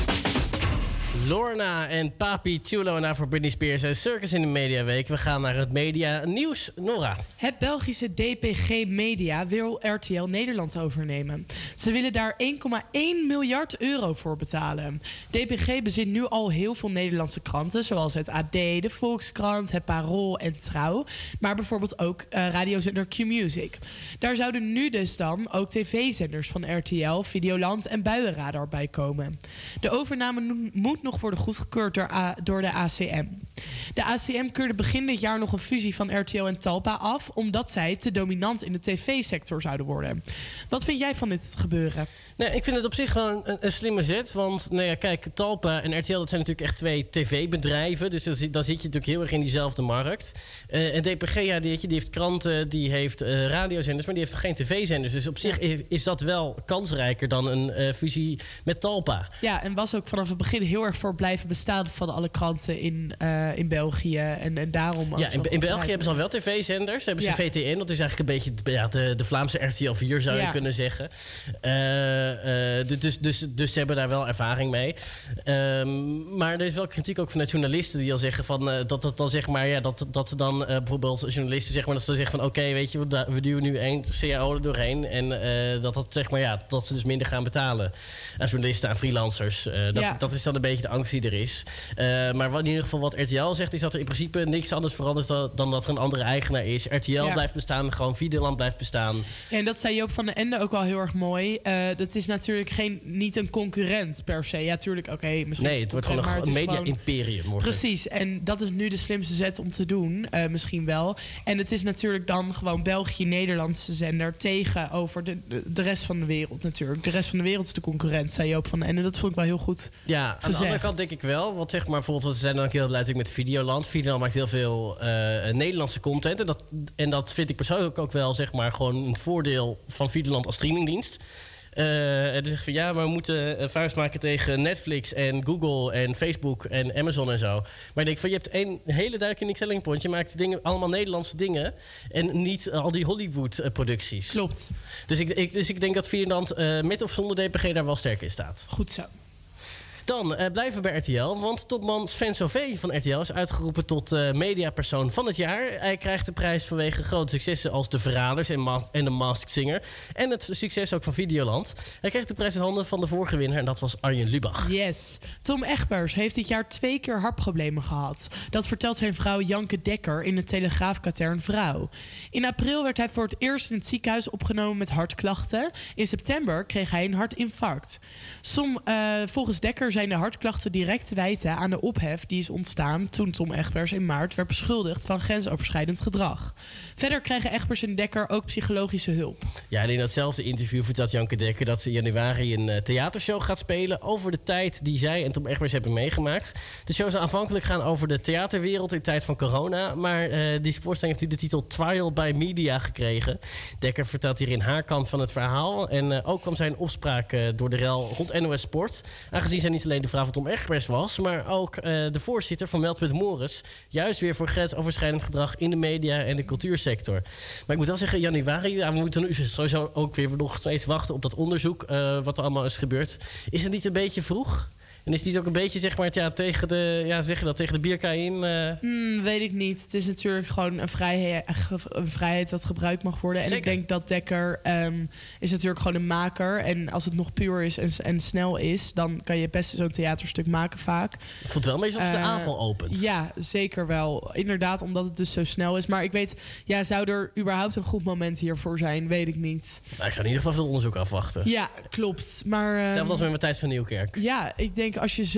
Lorna en Papi Chulo en daarvoor Britney Spears en Circus in de Mediaweek. We gaan naar het media nieuws. Nora. Het Belgische DPG Media wil RTL Nederland overnemen. Ze willen daar 1,1 miljard euro voor betalen. DPG bezit nu al heel veel Nederlandse kranten, zoals het AD, de Volkskrant, het Parool en Trouw. Maar bijvoorbeeld ook radiozender Q-Music. Daar zouden nu dus dan ook tv-zenders van RTL, Videoland en Buienradar bij komen. De overname moet nog worden goedgekeurd door de ACM. De ACM keurde begin dit jaar nog een fusie van RTL en Talpa af, omdat zij te dominant in de tv-sector zouden worden. Wat vind jij van dit gebeuren? Nee, ik vind het op zich gewoon een slimme zet. Want nou ja, kijk, Talpa en RTL, dat zijn natuurlijk echt 2 tv-bedrijven. Dus dan zit je natuurlijk heel erg in diezelfde markt. En DPG, ja, die heeft kranten, die heeft radiozenders, maar die heeft geen tv-zenders. Dus op zich is dat wel kansrijker dan een fusie met Talpa. Ja, en was ook vanaf het begin heel erg voor blijven bestaan van alle kranten in België. En daarom ook ja, in België hebben ze al wel tv-zenders. Hebben ze VTN, dat is eigenlijk een beetje de Vlaamse RTL 4, zou je kunnen zeggen. Dus ze hebben daar wel ervaring mee. Maar er is wel kritiek ook vanuit journalisten die al zeggen van dat het dan zeg maar, ja, dat ze dan bijvoorbeeld journalisten zeg maar, dat ze zeggen van oké, weet je, we duwen nu 1 CAO er doorheen en dat zeg maar, ja, dat ze dus minder gaan betalen aan journalisten, aan freelancers. Dat is dan een beetje de angst die er is. Maar in ieder geval wat RTL zegt is dat er in principe niks anders verandert dan dat er een andere eigenaar is. RTL blijft bestaan, gewoon Videoland blijft bestaan. Ja, en dat zei Joop van den Ende ook wel heel erg mooi. Dat is natuurlijk niet een concurrent per se. Ja, tuurlijk, oké, misschien nee, het wordt gewoon een media-imperium. Precies, en dat is nu de slimste zet om te doen, misschien wel. En het is natuurlijk dan gewoon België-Nederlandse zender tegenover de rest van de wereld natuurlijk. De rest van de wereld is de concurrent, zei Joop van den Ende. Dat vond ik wel heel goed Ja, aan de andere kant denk ik wel. Want zeg maar bijvoorbeeld, we zijn dan ook heel blij met Videoland. Videoland maakt heel veel Nederlandse content. En dat vind ik persoonlijk ook wel zeg maar gewoon een voordeel van Videoland als streamingdienst. En dan zegt van ja, maar we moeten vuist maken tegen Netflix en Google en Facebook en Amazon en zo. Maar ik denk van je hebt één hele duidelijke unique selling point. Je maakt dingen, allemaal Nederlandse dingen en niet al die Hollywood producties. Klopt. Dus ik denk dat Videoland met of zonder DPG daar wel sterk in staat. Goed zo. Dan blijven we bij RTL, want topman Sven Sauvé van RTL is uitgeroepen tot mediapersoon van het jaar. Hij krijgt de prijs vanwege grote successen als De Verraders en The Masked Singer. En het succes ook van Videoland. Hij kreeg de prijs in handen van de vorige winnaar en dat was Arjen Lubach. Yes. Tom Egbers heeft dit jaar 2 keer hartproblemen gehad. Dat vertelt zijn vrouw Janke Dekker in de Telegraaf-katern Vrouw. In april werd hij voor het eerst in het ziekenhuis opgenomen met hartklachten. In september kreeg hij een hartinfarct. Volgens Dekker zijn de hartklachten direct te wijten aan de ophef die is ontstaan toen Tom Egbers in maart werd beschuldigd van grensoverschrijdend gedrag. Verder krijgen Egbers en Dekker ook psychologische hulp. Ja, en in datzelfde interview vertelt Janke Dekker dat ze in januari een theatershow gaat spelen over de tijd die zij en Tom Egbers hebben meegemaakt. De show zou aanvankelijk gaan over de theaterwereld in tijd van corona, maar die voorstelling heeft de titel Trial by Media gekregen. Dekker vertelt hierin haar kant van het verhaal en ook kwam zijn opspraak door de rel rond NOS Sport, aangezien zij niet alleen de vrouw van Tom Egbers was, maar ook de voorzitter van Meldpunt Morris, juist weer voor grensoverschrijdend gedrag in de media en de cultuursector. Maar ik moet wel zeggen, januari, we moeten nu sowieso ook weer nog steeds wachten op dat onderzoek wat er allemaal is gebeurd. Is het niet een beetje vroeg? En is die ook een beetje zeg maar, tegen de bierkaai in? Weet ik niet. Het is natuurlijk gewoon een vrijheid wat gebruikt mag worden. En Zeker. ik denk dat Dekker is natuurlijk gewoon een maker. En als het nog puur is en snel is, dan kan je best zo'n theaterstuk maken vaak. Het voelt wel een beetje alsof de aanval opent. Ja, zeker wel. Inderdaad, omdat het dus zo snel is. Maar ik weet, zou er überhaupt een goed moment hiervoor zijn? Weet ik niet. Nou, ik zou in ieder geval het onderzoek afwachten. Ja, klopt. Maar, hetzelfde als met Matthijs van Nieuwkerk. Ja, ik denk als je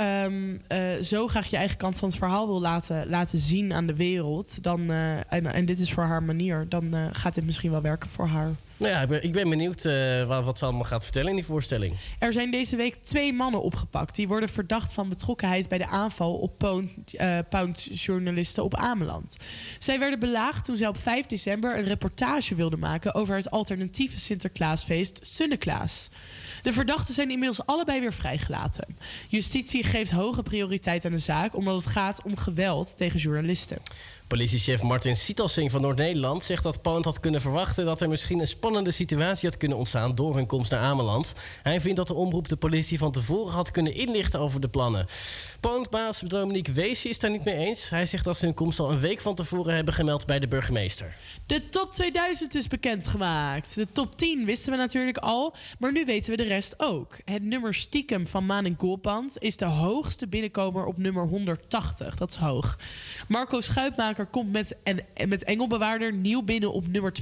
zo graag je eigen kant van het verhaal wil laten zien aan de wereld, dan, en dit is voor haar manier, dan gaat dit misschien wel werken voor haar. Nou ja, ik ben benieuwd wat ze allemaal gaat vertellen in die voorstelling. Er zijn deze week 2 mannen opgepakt. Die worden verdacht van betrokkenheid bij de aanval op Pound-journalisten op Ameland. Zij werden belaagd toen zij op 5 december een reportage wilden maken over het alternatieve Sinterklaasfeest Sunneklaas. De verdachten zijn inmiddels allebei weer vrijgelaten. Justitie geeft hoge prioriteit aan de zaak omdat het gaat om geweld tegen journalisten. Politiechef Martin Sietelsing van Noord-Nederland zegt dat Pound had kunnen verwachten dat er misschien een spannende situatie had kunnen ontstaan door hun komst naar Ameland. Hij vindt dat de omroep de politie van tevoren had kunnen inlichten over de plannen. Poundbaas Dominique Weesje is daar niet mee eens. Hij zegt dat ze hun komst al een week van tevoren hebben gemeld bij de burgemeester. De top 2000 is bekendgemaakt. De top 10 wisten we natuurlijk al, maar nu weten we de rest ook. Het nummer Stiekem van Maan en Gooi Schoolpand is de hoogste binnenkomer op nummer 180. Dat is hoog. Marco Schuitmaker komt met Engelbewaarder nieuw binnen op nummer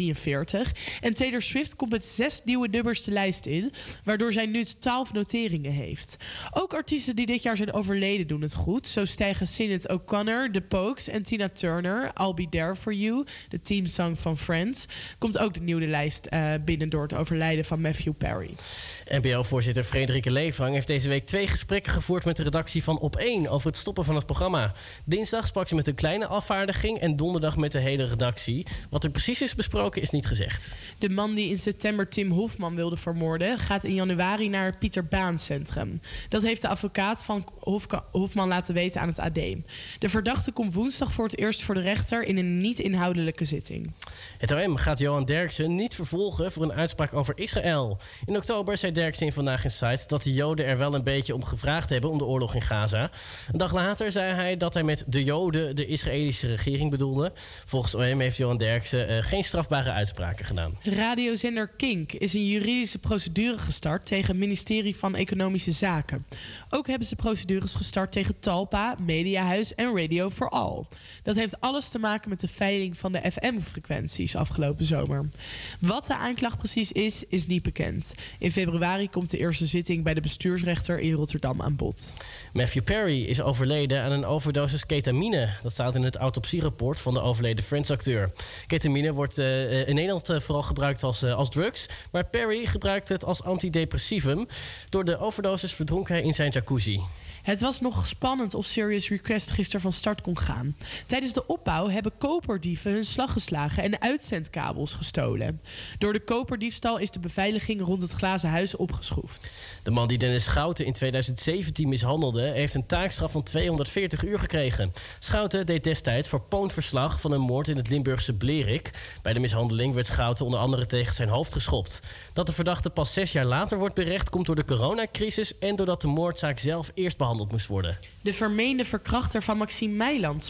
243. En Taylor Swift komt met 6 nieuwe nummers de lijst in, waardoor zij nu 12 noteringen heeft. Ook artiesten die dit jaar zijn overleden doen het goed. Zo stijgen Sinead O'Connor, The Pokes en Tina Turner. I'll Be There For You, de teamsong van Friends, komt ook de nieuwe lijst binnen door het overlijden van Matthew Perry. NPO-voorzitter Frederike Leefrang heeft deze week 2 gesprekken gevoerd met de redactie van Op1 over het stoppen van het programma. Dinsdag sprak ze met een kleine afvaardiging en donderdag met de hele redactie. Wat er precies is besproken is niet gezegd. De man die in september Tim Hofman wilde vermoorden gaat in januari naar het Pieter Baan Centrum. Dat heeft de advocaat van Hofman laten weten aan het AD. De verdachte komt woensdag voor het eerst voor de rechter in een niet-inhoudelijke zitting. Het OM gaat Johan Derksen niet vervolgen voor een uitspraak over Israël. In oktober zei Derksen in Vandaag in Site dat de Joden er wel een beetje om gevraagd hebben om de oorlog in Gaza. Een dag later zei hij dat hij met de Joden de Israëlische regering bedoelde. Volgens OM heeft Johan Derksen geen strafbare uitspraken gedaan. Radiozender Kink is een juridische procedure gestart tegen het ministerie van Economische Zaken. Ook hebben ze procedures gestart tegen Talpa, Mediahuis en Radio for All. Dat heeft alles te maken met de veiling van de FM-frequenties afgelopen zomer. Wat de aanklacht precies is niet bekend. In februari komt de eerste zitting bij de bestuursrechter in Rotterdam aan bod. Matthew Perry is overleden aan een overdosis ketamine. Dat staat in het autopsierapport van de overleden Friends-acteur. Ketamine wordt in Nederland vooral gebruikt als drugs, maar Perry gebruikt het als antidepressivum. Door de overdosis verdronk hij in zijn jacuzzi. Het was nog spannend of Serious Request gisteren van start kon gaan. Tijdens de opbouw hebben koperdieven hun slag geslagen en uitzendkabels gestolen. Door de koperdiefstal is de beveiliging rond het glazen huis opgeschroefd. De man die Dennis Schouten in 2017 mishandelde, heeft een taakstraf van 240 uur gekregen. Schouten deed destijds verpoond verslag van een moord in het Limburgse Blerik. Bij de mishandeling werd Schouten onder andere tegen zijn hoofd geschopt. Dat de verdachte pas 6 jaar later wordt berecht komt door de coronacrisis en doordat de moordzaak zelf eerst behandeld moest worden. De vermeende verkrachter van Maxime Meiland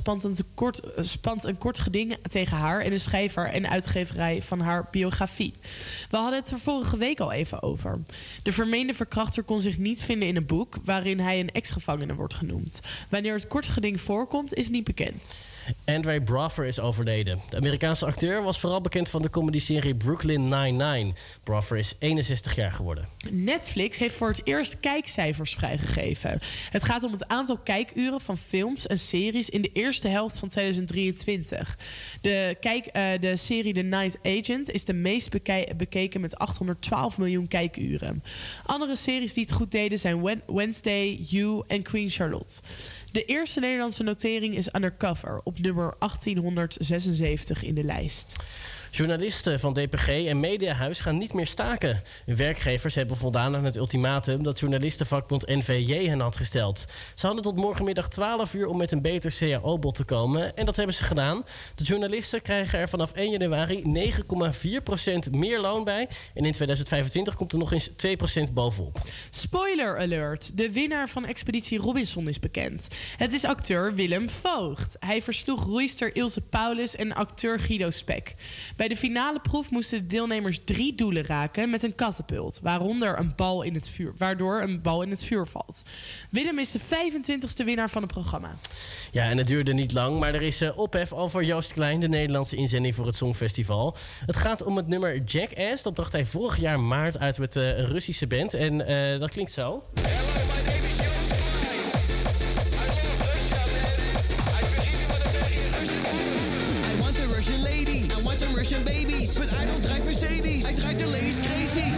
spant een kort geding tegen haar en de schrijver en uitgeverij van haar biografie. We hadden het er vorige week al even over. De vermeende verkrachter kon zich niet vinden in een boek waarin hij een ex-gevangene wordt genoemd. Wanneer het kort geding voorkomt is niet bekend. Andre Braugher is overleden. De Amerikaanse acteur was vooral bekend van de comedyserie Brooklyn Nine-Nine. Braugher is 61 jaar geworden. Netflix heeft voor het eerst kijkcijfers vrijgegeven. Het gaat om het aantal kijkuren van films en series in de eerste helft van 2023. De serie The Night Agent is de meest bekeken met 812 miljoen kijkuren. Andere series die het goed deden zijn Wednesday, You en Queen Charlotte. De eerste Nederlandse notering is Undercover op nummer 1876 in de lijst. Journalisten van DPG en Mediahuis gaan niet meer staken. Hun werkgevers hebben voldaan aan het ultimatum dat journalistenvakbond NVJ hen had gesteld. Ze hadden tot morgenmiddag 12 uur om met een beter CAO-bod te komen. En dat hebben ze gedaan. De journalisten krijgen er vanaf 1 januari 9,4% meer loon bij. En in 2025 komt er nog eens 2% bovenop. Spoiler alert. De winnaar van Expeditie Robinson is bekend. Het is acteur Willem Voogd. Hij versloeg roeister Ilse Paulus en acteur Guido Spek. Bij de finale proef moesten de deelnemers 3 doelen raken met een katapult, waardoor een bal in het vuur valt. Willem is de 25e winnaar van het programma. Ja, en het duurde niet lang, maar er is ophef over Joost Klein, de Nederlandse inzending voor het Songfestival. Het gaat om het nummer Jackass. Dat bracht hij vorig jaar maart uit met een Russische band. En dat klinkt zo. Russian babies, but I don't drive Mercedes. I drive the ladies crazy.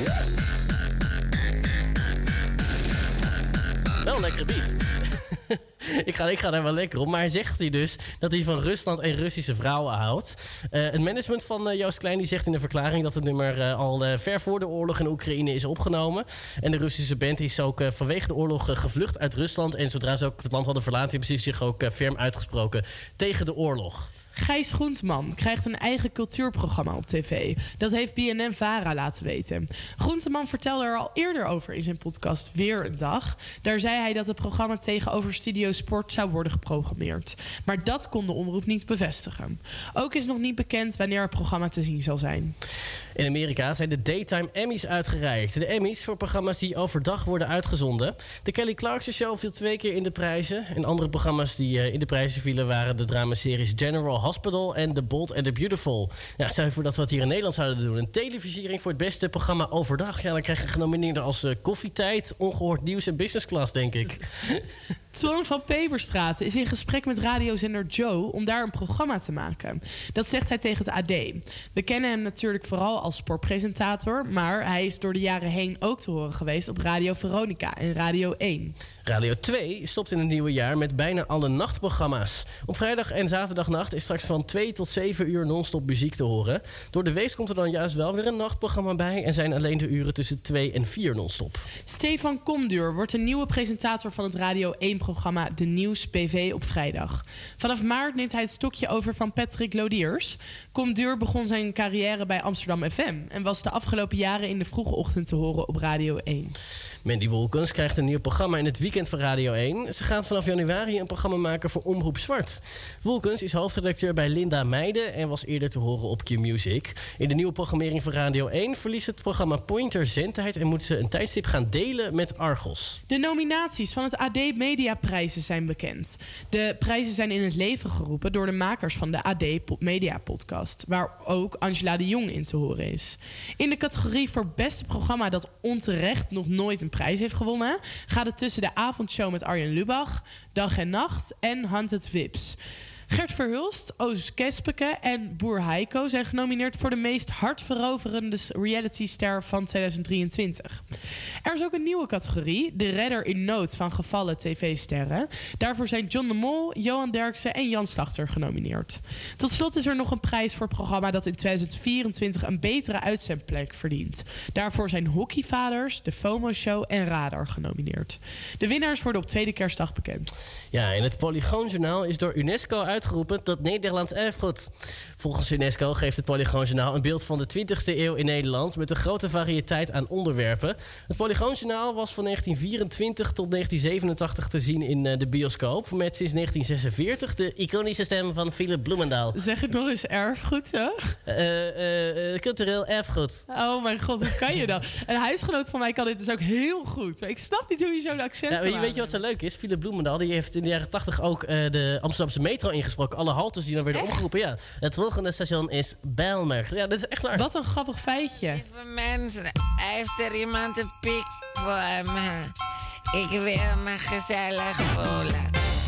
Wel een lekkere beat. Ik ga daar wel lekker op. Maar hij zegt dus dat hij van Rusland en Russische vrouwen houdt. Het management van Joost Klein die zegt in de verklaring dat het nummer al ver voor de oorlog in Oekraïne is opgenomen. En de Russische band is ook vanwege de oorlog gevlucht uit Rusland. En zodra ze ook het land hadden verlaten, hebben ze zich ook ferm uitgesproken tegen de oorlog. Gijs Groenteman krijgt een eigen cultuurprogramma op tv. Dat heeft BNN-Vara laten weten. Groenteman vertelde er al eerder over in zijn podcast Weer een Dag. Daar zei hij dat het programma tegenover Studio Sport zou worden geprogrammeerd. Maar dat kon de omroep niet bevestigen. Ook is nog niet bekend wanneer het programma te zien zal zijn. In Amerika zijn de Daytime Emmys uitgereikt. De Emmys voor programma's die overdag worden uitgezonden. De Kelly Clarkson Show viel 2 keer in de prijzen. En andere programma's die in de prijzen vielen waren de dramaseries General Hospital en The Bold and the Beautiful. Ja, stel je voor dat we het hier in Nederland zouden doen. Een televisiering voor het beste programma overdag. Ja, dan krijg je genomineerden als Koffietijd, Ongehoord Nieuws en Business Class, denk ik. Toon van Peperstraat is in gesprek met radiozender Joe om daar een programma te maken. Dat zegt hij tegen het AD. We kennen hem natuurlijk vooral als sportpresentator, maar hij is door de jaren heen ook te horen geweest op Radio Veronica en Radio 1. Radio 2 stopt in het nieuwe jaar met bijna alle nachtprogramma's. Op vrijdag en zaterdagnacht is straks van 2 tot 7 uur non-stop muziek te horen. Door de week komt er dan juist wel weer een nachtprogramma bij en zijn alleen de uren tussen 2 en 4 non-stop. Stefan Komduur wordt de nieuwe presentator van het Radio 1-programma De Nieuws BV op vrijdag. Vanaf maart neemt hij het stokje over van Patrick Lodiers. Komduur begon zijn carrière bij Amsterdam FM en was de afgelopen jaren in de vroege ochtend te horen op Radio 1. Mandy Wolkens krijgt een nieuw programma in het weekend van Radio 1. Ze gaat vanaf januari een programma maken voor Omroep Zwart. Wolkens is hoofdredacteur bij Linda Meijden en was eerder te horen op Q-Music. In de nieuwe programmering van Radio 1 verliest het programma Pointer zendtijd en moet ze een tijdstip gaan delen met Argos. De nominaties van het AD Mediaprijzen zijn bekend. De prijzen zijn in het leven geroepen door de makers van de AD Media Podcast, waar ook Angela de Jong in te horen is. In de categorie voor beste programma dat onterecht nog nooit een prijs heeft gewonnen, gaat het tussen de avondshow met Arjen Lubach, Dag en Nacht en Hunted Vips. Gert Verhulst, Oos Kespeke en Boer Heiko zijn genomineerd voor de meest hartveroverende realityster van 2023. Er is ook een nieuwe categorie, de redder in nood van gevallen tv-sterren. Daarvoor zijn John de Mol, Johan Derksen en Jan Slachter genomineerd. Tot slot is er nog een prijs voor het programma dat in 2024 een betere uitzendplek verdient. Daarvoor zijn Hockeyvaders, de FOMO Show en Radar genomineerd. De winnaars worden op tweede kerstdag bekend. Ja, en het Polygoonjournaal is door UNESCO uitgeroepen tot Nederlands erfgoed. Volgens UNESCO geeft het Polygoonjournaal een beeld van de 20e eeuw in Nederland met een grote variëteit aan onderwerpen. Het Polygoonjournaal was van 1924 tot 1987 te zien in de bioscoop, met sinds 1946 de iconische stem van Philip Bloemendaal. Zeg het nog eens erfgoed, hè? Cultureel erfgoed. Oh mijn god, hoe kan je dan? Een huisgenoot van mij kan dit dus ook heel goed. Maar ik snap niet hoe je zo'n accent kan. Weet je wat zo leuk is? Philip Bloemendaal die heeft in de jaren 80 ook de Amsterdamse metro ingesproken. Alle haltes die dan werden omgeroepen. Ja, het volgende station is Bijlmer. Ja, dat is echt waar. Wat een grappig feitje. Lieve mensen, heeft er iemand een pik voor me? Ik wil me gezellig voelen.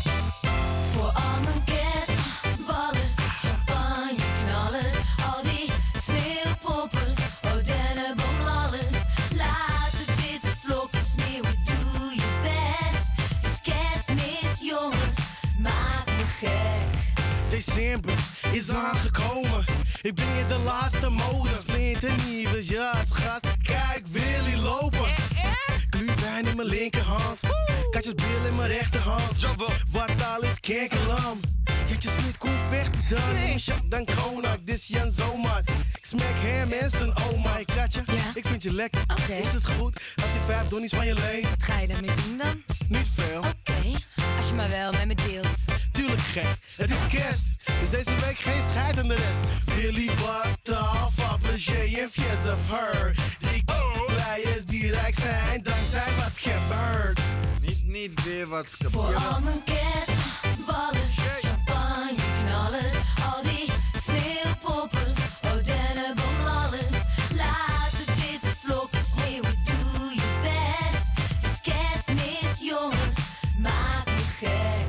Voor al mijn kerstballers, champagne knallers, al die sneeuwpoppers, oh dennenboomlallers. Laat de witte vlokken sneeuwen, doe je best. Het is kerstmis, jongens, maak me gek. December is aangekomen. Ik ben in de laatste mode. Splinternieuwe jas, gast. Kijk, Willy lopen. Glühwein in mijn linkerhand. Katjesbril in mijn rechterhand. Wat al is kerkelam. Jantje Smit kon vechten dan. Nee. Dan Konak, dit is Jan Zomaar. Ik smek hem en zijn oma. Ik katje, ik vind je lekker. Is het goed als ik 5 donnies van je leen? Wat ga je daarmee doen dan? Niet veel. Oké, als je maar wel met me deelt. Tuurlijk gek, het is kerst. Dus deze week geen scheid aan de rest. Willy, wat af, appeltje en fies of her. 3 players die rijk zijn, dankzij wat's gebeurd. Niet weer wat's gebeurd. Voor al mijn kerstballers, champagne knallers, al die sneeuwpoppers, oh dennenboomlallers. Laat de witte vlokken sneeuwen, doe je best. Het is kerstmis, jongens, maak me gek.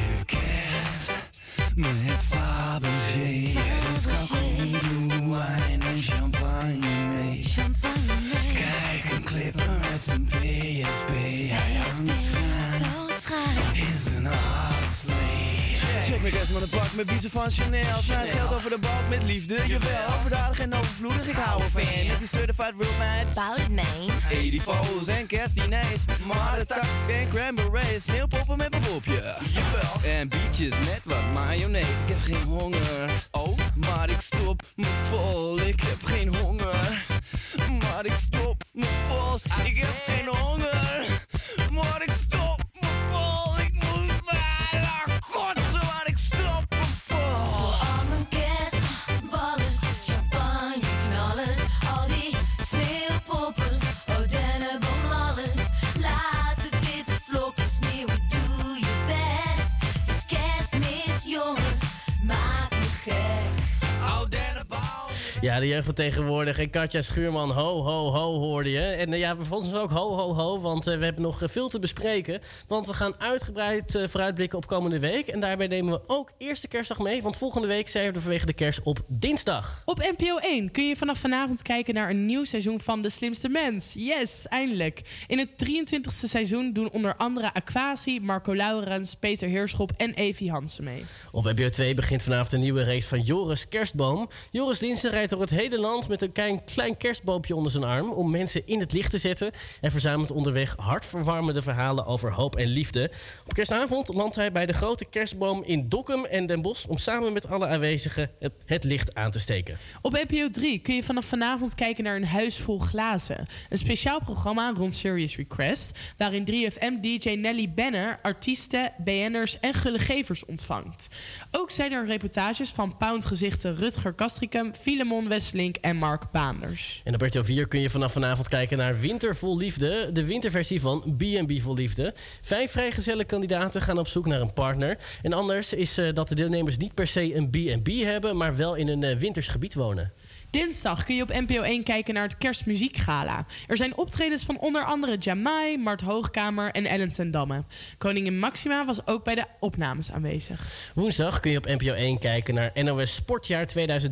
Kerst met Fabergé. Dus kalkoen, wijn en champagne mee. Kijk, een clipper met zijn PSP. Hij hangt schuin in zijn halslee. Check me ik rest van het pak met biezen van Chanel. Smijt geld over de balk met liefde, jawel. Overdadig en overvloedig, ik hou ervan. Met die certified real man. Bout it, man. 80 fo's en kerstdiners. Maar de tak en cranberries. Sneeuwpoppen met mijn popje. Jawel. En bietjes met wat mayonaise. Ik heb geen honger. Oh, maar ik stop me vol. Ik heb geen honger. Maar ik stop me vol. Ik heb geen honger. Maar ik stop me vol. Ik moet bijna kotsen. Maar ik stop me vol. Voor al mijn kerstballers, champagne knallers, al die sneeuwpoppers, oh dennenboomlallers. Laat de witte vlokken sneeuwen, doe je best. Het is kerstmis, jongens, maak me gek. Oh dennenboom. Ja, de jeugd van tegenwoordig. En Katja Schuurman, ho, ho, ho, hoorde je. En ja, we vonden ons ook ho, ho, ho, want we hebben nog veel te bespreken. Want we gaan uitgebreid vooruitblikken op komende week. En daarbij nemen we ook eerste kerstdag mee. Want volgende week zijn we vanwege de kerst op dinsdag. Op NPO 1 kun je vanaf vanavond kijken naar een nieuw seizoen van De Slimste Mens. Yes, eindelijk. In het 23e seizoen doen onder andere Aquasi, Marco Laurens, Peter Heerschop en Evie Hansen mee. Op NPO 2 begint vanavond een nieuwe race van Joris Kerstboom. Joris Diensten rijdt door het hele land met een klein kerstboompje onder zijn arm om mensen in het licht te zetten en verzamelt onderweg hartverwarmende verhalen over hoop en liefde. Op kerstavond landt hij bij de grote kerstboom in Dokkum en Den Bosch om samen met alle aanwezigen het licht aan te steken. Op NPO 3 kun je vanaf vanavond kijken naar Een Huis Vol Glazen. Een speciaal programma rond Serious Request, waarin 3FM-DJ Nelly Benner artiesten, BN'ers en gullegevers ontvangt. Ook zijn er reportages van Pound-gezichten Rutger Kastricum, Filemon Wesselink en Mark Baanders. En op RTL 4 kun je vanaf vanavond kijken naar Winter Vol Liefde, de winterversie van B&B Vol Liefde. 5 vrijgezelle kandidaten gaan op zoek naar een partner. En anders is dat de deelnemers niet per se een B&B hebben, maar wel in een winters gebied wonen. Dinsdag kun je op NPO 1 kijken naar het Kerstmuziekgala. Er zijn optredens van onder andere Jamai, Mart Hoogkamer en Ellen ten Damme. Koningin Maxima was ook bij de opnames aanwezig. Woensdag kun je op NPO 1 kijken naar NOS Sportjaar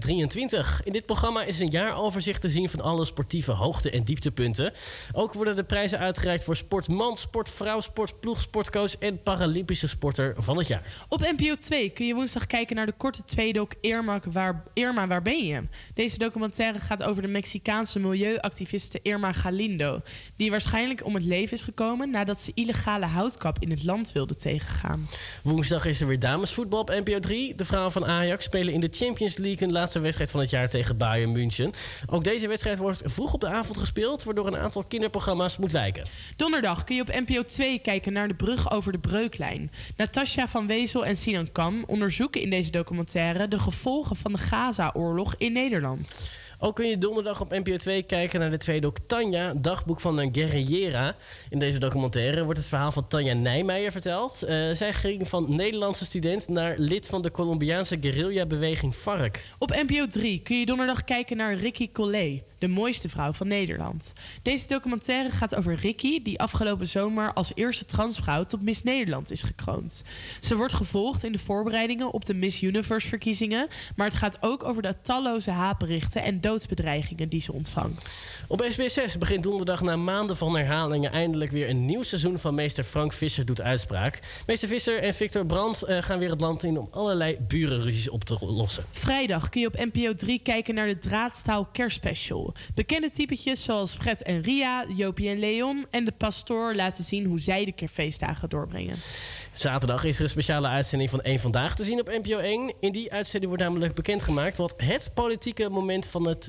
2023. In dit programma is een jaaroverzicht te zien van alle sportieve hoogte- en dieptepunten. Ook worden de prijzen uitgereikt voor sportman, sportvrouw, sportploeg, sportcoach en Paralympische sporter van het jaar. Op NPO 2 kun je woensdag kijken naar de korte tweedoc Irma, waar ben je? Deze documentaire gaat over de Mexicaanse milieuactiviste Irma Galindo, die waarschijnlijk om het leven is gekomen nadat ze illegale houtkap in het land wilde tegengaan. Woensdag is er weer damesvoetbal op NPO 3. De vrouwen van Ajax spelen in de Champions League een laatste wedstrijd van het jaar tegen Bayern München. Ook deze wedstrijd wordt vroeg op de avond gespeeld, waardoor een aantal kinderprogramma's moet wijken. Donderdag kun je op NPO 2 kijken naar de brug over de Breuklijn. Natasja van Wezel en Sinan Kam onderzoeken in deze documentaire de gevolgen van de Gaza-oorlog in Nederland. Ook kun je donderdag op NPO 2 kijken naar de tweedoc Tanja, dagboek van een guerrillera. In deze documentaire wordt het verhaal van Tanja Nijmeijer verteld. Zij ging van Nederlandse student naar lid van de Colombiaanse guerrilla-beweging FARC. Op NPO 3 kun je donderdag kijken naar Ricky Collet, de mooiste vrouw van Nederland. Deze documentaire gaat over Ricky, die afgelopen zomer als eerste transvrouw tot Miss Nederland is gekroond. Ze wordt gevolgd in de voorbereidingen op de Miss Universe-verkiezingen, maar het gaat ook over de talloze haatberichten en doodsbedreigingen die ze ontvangt. Op SBS 6 begint donderdag na maanden van herhalingen eindelijk weer een nieuw seizoen van meester Frank Visser doet uitspraak. Meester Visser en Victor Brandt gaan weer het land in om allerlei burenruzies op te lossen. Vrijdag kun je op NPO 3 kijken naar de Draadstaal Kerstspecial. Bekende typetjes zoals Fred en Ria, Jopie en Leon en de pastoor laten zien hoe zij de kerstfeestdagen doorbrengen. Zaterdag is er een speciale uitzending van Eén Vandaag te zien op NPO 1. In die uitzending wordt namelijk bekendgemaakt wat het politieke moment van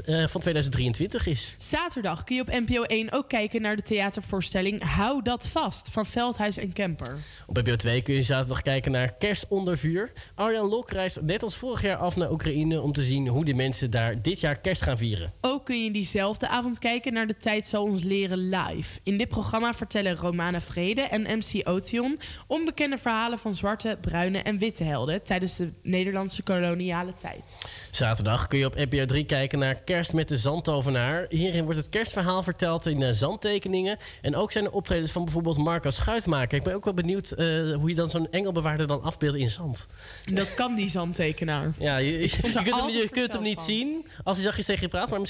2023 is. Zaterdag kun je op NPO 1 ook kijken naar de theatervoorstelling Hou dat vast van Veldhuis en Kemper. Op NPO 2 kun je zaterdag kijken naar Kerst onder vuur. Arjan Lok reist net als vorig jaar af naar Oekraïne om te zien hoe de mensen daar dit jaar kerst gaan vieren. Ook kun je diezelfde avond kijken naar De Tijd zal ons leren live. In dit programma vertellen Romana Vrede en MC Otion onbekende verhalen van zwarte, bruine en witte helden tijdens de Nederlandse koloniale tijd. Zaterdag kun je op NPO 3 kijken naar Kerst met de Zandtovenaar. Hierin wordt het kerstverhaal verteld in zandtekeningen. En ook zijn er optredens van bijvoorbeeld Marco Schuitmaker. Ik ben ook wel benieuwd hoe je dan zo'n engelbewaarder dan afbeeldt in zand. Dat kan die zandtekenaar. Ja, je kunt hem niet zien als hij zachtjes tegen je praat, maar misschien wel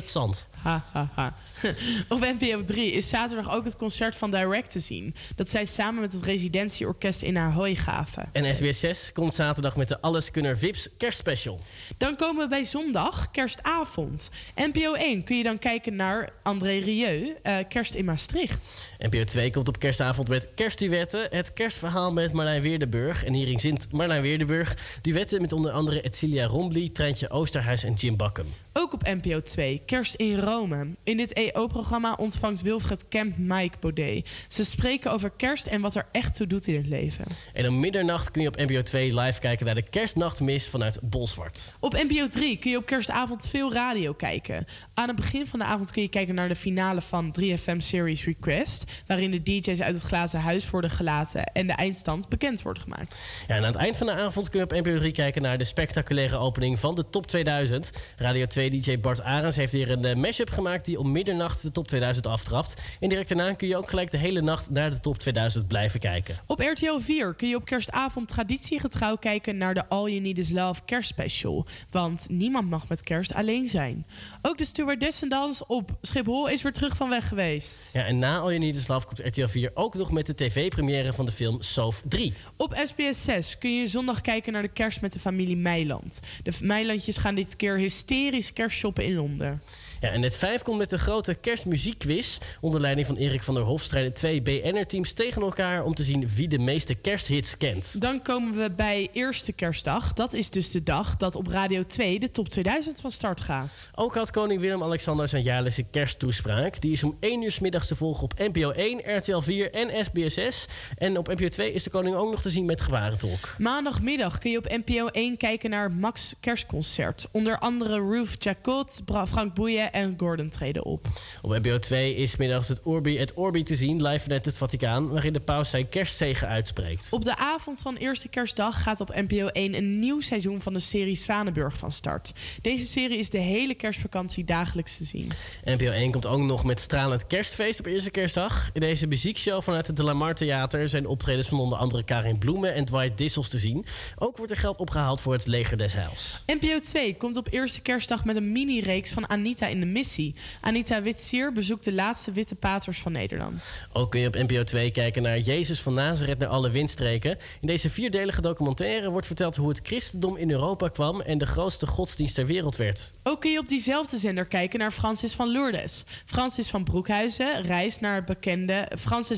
met zand. Ha, ha, ha. Op NPO 3 is zaterdag ook het concert van Direct te zien. Dat zij samen met het residentieorkest in Ahoy gaven. En SBS 6 komt zaterdag met de Alleskunner Vips kerstspecial. Dan komen we bij zondag, kerstavond. NPO 1 kun je dan kijken naar André Rieu, Kerst in Maastricht. NPO 2 komt op kerstavond met kerstduetten. Het kerstverhaal met Marlijn Weerdenburg. En hierin zingt Marlijn Weerdenburg duetten met onder andere Etcilia Rombly, Treintje Oosterhuis en Jim Bakken. Ook op NPO 2, Kerst in Rome. In dit EO-programma ontvangt Wilfred Kemp Mike Baudet. Ze spreken over kerst en wat er echt toe doet in het leven. En om middernacht kun je op NPO 2 live kijken naar de kerstnachtmis vanuit Bolsward. Op NPO 3 kun je op kerstavond veel radio kijken. Aan het begin van de avond kun je kijken naar de finale van 3FM Series Request, waarin de DJ's uit het glazen huis worden gelaten en de eindstand bekend wordt gemaakt. Ja, en aan het eind van de avond kun je op NPO 3 kijken naar de spectaculaire opening van de Top 2000. Radio 2 DJ Bart Arends heeft weer een mashup gemaakt die om middernacht de Top 2000 aftrapt. En direct daarna kun je ook gelijk de hele nacht naar de Top 2000 blijven kijken. Op RTL 4 kun je op kerstavond traditiegetrouw kijken naar de All You Need Is Love kerstspecial. Want niemand mag met kerst alleen zijn. Ook de stewardessendans op Schiphol is weer terug van weg geweest. Ja, en na All You Need Is Love komt RTL 4 ook nog met de tv-première van de film Soof 3. Op SBS 6 kun je zondag kijken naar de kerst met de familie Meiland. De Meilandjes gaan dit keer hysterisch kerstshoppen in Londen. Ja, en Net 5 komt met de grote kerstmuziekquiz. Onder leiding van Erik van der Hof strijden 2 BN'er-teams tegen elkaar om te zien wie de meeste kersthits kent. Dan komen we bij eerste kerstdag. Dat is dus de dag dat op Radio 2 de Top 2000 van start gaat. Ook had koning Willem-Alexander zijn jaarlijkse kersttoespraak. Die is om 1 uur 's middags te volgen op NPO 1, RTL 4 en SBS 6. En op NPO 2 is de koning ook nog te zien met gebarentolk. Maandagmiddag kun je op NPO 1 kijken naar Max Kerstconcert. Onder andere Ruth Jacot, Frank Boeien en Gordon treden op. Op NPO 2 is middags het Orbi te zien, live vanuit het Vaticaan, waarin de paus zijn kerstzegen uitspreekt. Op de avond van eerste kerstdag gaat op NPO 1 een nieuw seizoen van de serie Zwanenburg van start. Deze serie is de hele kerstvakantie dagelijks te zien. NPO 1 komt ook nog met stralend kerstfeest op eerste kerstdag. In deze muziekshow vanuit het De La Mar Theater zijn optredens van onder andere Karin Bloemen en Dwight Dissels te zien. Ook wordt er geld opgehaald voor het Leger des Heils. NPO 2 komt op eerste kerstdag met een mini-reeks van Anita in de Missie. Anita Witsier bezoekt de laatste witte paters van Nederland. Ook kun je op NPO 2 kijken naar Jezus van Nazareth naar alle windstreken. In deze 4-delige documentaire wordt verteld hoe het christendom in Europa kwam en de grootste godsdienst ter wereld werd. Ook kun je op diezelfde zender kijken naar Francis van Lourdes. Francis van Broekhuizen reist naar het bekende... Francis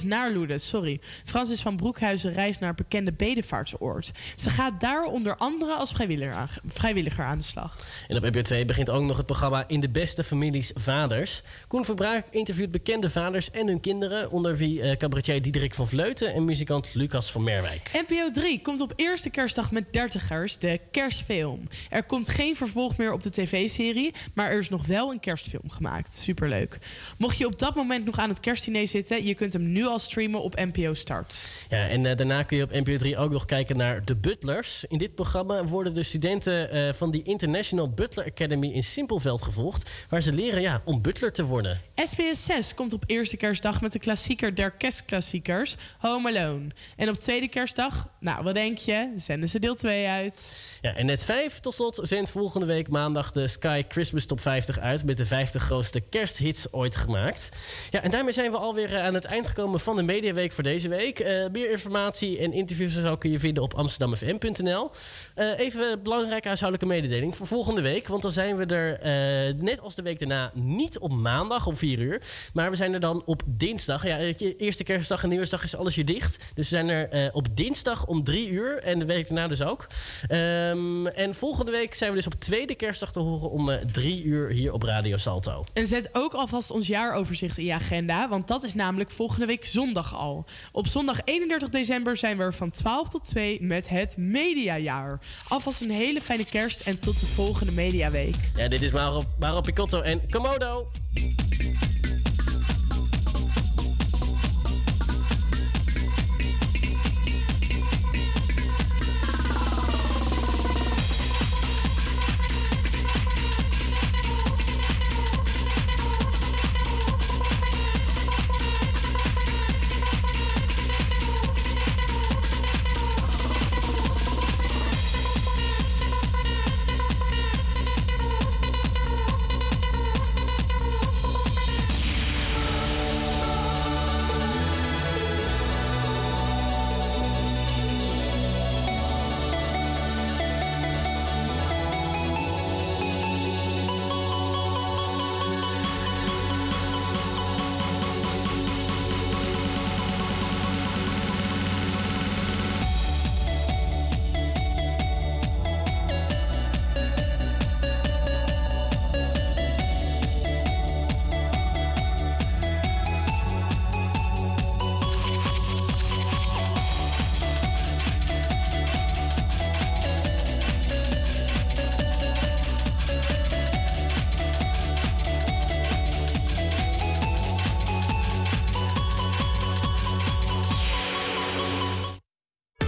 van Broekhuizen reist naar het bekende bedevaartsoord. Ze gaat daar onder andere als vrijwilliger aan de slag. En op NPO 2 begint ook nog het programma In de Beste Families Vaders. Koen Verbraak interviewt bekende vaders en hun kinderen, onder wie cabaretier Diederik van Vleuten en muzikant Lucas van Merwijk. NPO 3 komt op eerste kerstdag met dertigers de kerstfilm. Er komt geen vervolg meer op de tv-serie, maar er is nog wel een kerstfilm gemaakt. Superleuk. Mocht je op dat moment nog aan het kerstdiner zitten, je kunt hem nu al streamen op NPO Start. Ja, en daarna kun je op NPO 3 ook nog kijken naar De Butlers. In dit programma worden de studenten van die International Butler Academy in Simpelveld gevolgd, waar ze leren om butler te worden. SBS 6 komt op eerste kerstdag met de klassieker der kerstklassiekers, Home Alone. En op tweede kerstdag, wat denk je, zenden ze deel 2 uit. Ja, en Net 5 tot slot zendt volgende week maandag de Sky Christmas Top 50 uit met de 50 grootste kersthits ooit gemaakt. Ja, en daarmee zijn we alweer aan het eind gekomen van de Mediaweek voor deze week. Meer informatie en interviews en zo kun je vinden op amsterdamfm.nl. Even een belangrijke huishoudelijke mededeling voor volgende week, want dan zijn we er net als de week daarna niet op maandag om 4 uur, maar we zijn er dan op dinsdag. Ja, eerste kerstdag en nieuwsdag is alles hier dicht, dus we zijn er op dinsdag om 3 uur en de week daarna dus ook. En volgende week zijn we dus op tweede kerstdag te horen om 3 uur hier op Radio Salto. En zet ook alvast ons jaaroverzicht in je agenda, want dat is namelijk volgende week zondag al. Op zondag 31 december zijn we er van 12 tot 2 met het Mediajaar. Alvast een hele fijne kerst en tot de volgende Mediaweek. Ja, dit is Mauro Picotto en Komodo.